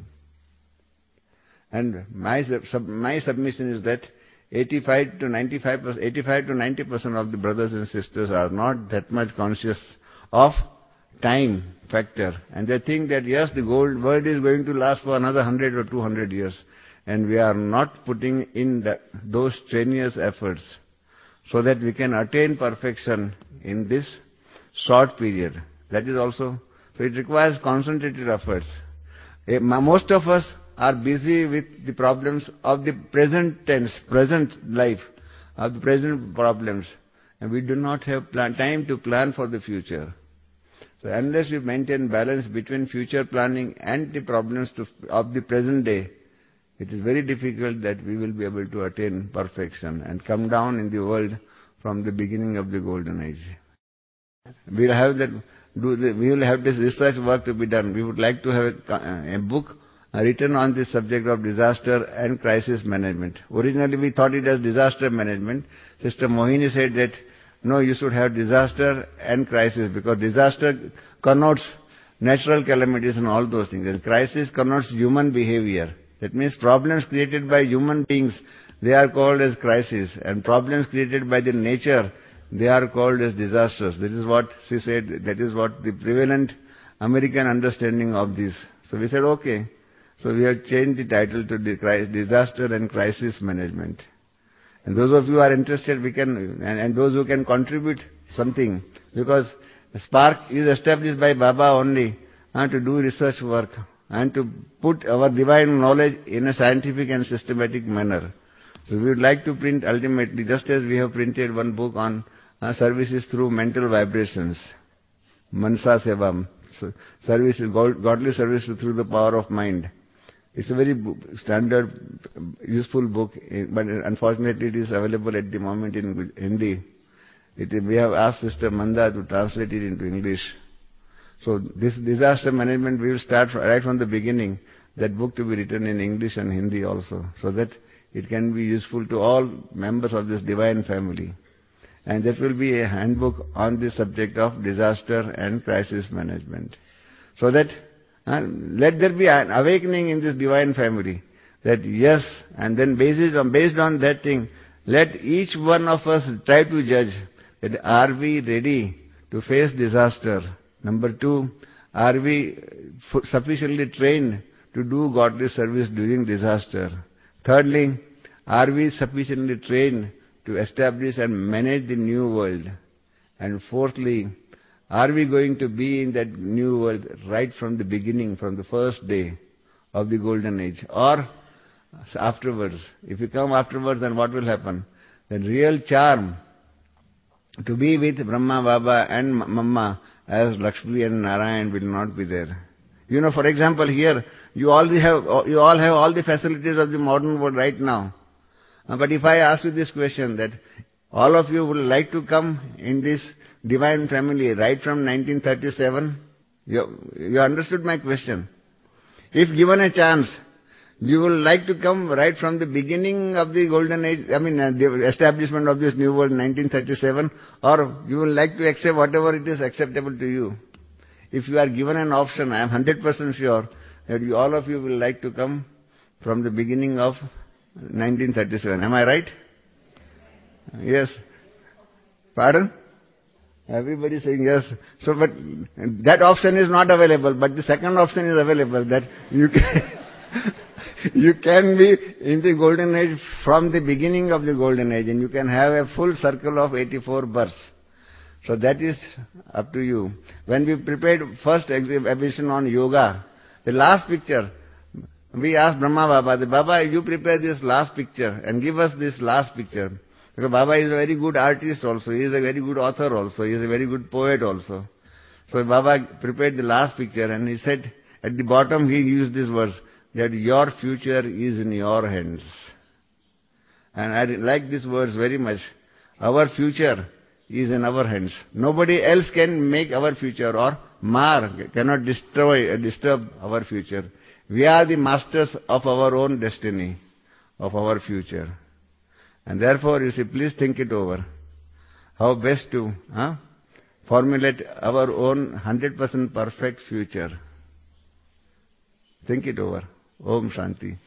And my, sub, my submission is that eighty-five to ninety-five percent, eighty-five to ninety percent of the brothers and sisters are not that much conscious of time factor. And they think that yes, the gold world is going to last for another one hundred or two hundred years. And we are not putting in the, those strenuous efforts so that we can attain perfection in this short period. That is also, so it requires concentrated efforts. Most of us are busy with the problems of the present tense, present life, of the present problems. And we do not have plan, time to plan for the future. So unless we maintain balance between future planning and the problems to, of the present day, it is very difficult that we will be able to attain perfection and come down in the world from the beginning of the golden age. We will have that, do the, we will have this research work to be done. We would like to have a, a book written on the subject of disaster and crisis management. Originally we thought it as disaster management. Sister Mohini said that, no, you should have disaster and crisis, because disaster connotes natural calamities and all those things. And crisis connotes human behavior. That means problems created by human beings, they are called as crisis. And problems created by the nature, they are called as disasters. That is what she said, that is what the prevalent American understanding of this. So we said, okay. So we have changed the title to Disaster and Crisis Management. And those of you who are interested, we can, and, and those who can contribute something, because Spark is established by Baba only uh, to do research work and to put our divine knowledge in a scientific and systematic manner. So we would like to print ultimately, just as we have printed one book on uh, services through mental vibrations, Mansa Sevam, so services, godly services through the power of mind. It's a very standard, useful book, but unfortunately it is available at the moment in Hindi. It, we have asked Sister Manda to translate it into English. So this disaster management, we will start right from the beginning, that book to be written in English and Hindi also, so that it can be useful to all members of this divine family. And that will be a handbook on the subject of disaster and crisis management. So that Uh, let there be an awakening in this divine family. That yes, and then based on, based on that thing, let each one of us try to judge that are we ready to face disaster? Number two, are we sufficiently trained to do godly service during disaster? Thirdly, are we sufficiently trained to establish and manage the new world? And fourthly, are we going to be in that new world right from the beginning, from the first day of the golden age? Or afterwards? If you come afterwards, then what will happen? The real charm to be with Brahma, Baba and Mamma as Lakshmi and Narayan will not be there. You know, for example, here, you all have, you all have all the facilities of the modern world right now. But if I ask you this question, that all of you would like to come in this divine family right from nineteen thirty-seven, you, you understood my question. If given a chance, you will like to come right from the beginning of the golden age, I mean uh, the establishment of this new world in nineteen thirty-seven, or you will like to accept whatever it is acceptable to you. If you are given an option, I am one hundred percent sure that you, all of you will like to come from the beginning of nineteen thirty-seven. Am I right? Yes. Pardon? Everybody is saying yes. So, but that option is not available, but the second option is available, that you can, you can be in the golden age from the beginning of the golden age, and you can have a full circle of eighty-four births. So that is up to you. When we prepared first exhibition on yoga, the last picture, we asked Brahma Baba, the Baba, you prepare this last picture and give us this last picture. Because Baba is a very good artist also, he is a very good author also, he is a very good poet also. So Baba prepared the last picture and he said, at the bottom he used these words, that your future is in your hands. And I like these words very much. Our future is in our hands. Nobody else can make our future or mar, cannot destroy or disturb our future. We are the masters of our own destiny, of our future. And therefore, you see, please think it over. How best to huh, formulate our own one hundred percent perfect future. Think it over. Om Shanti.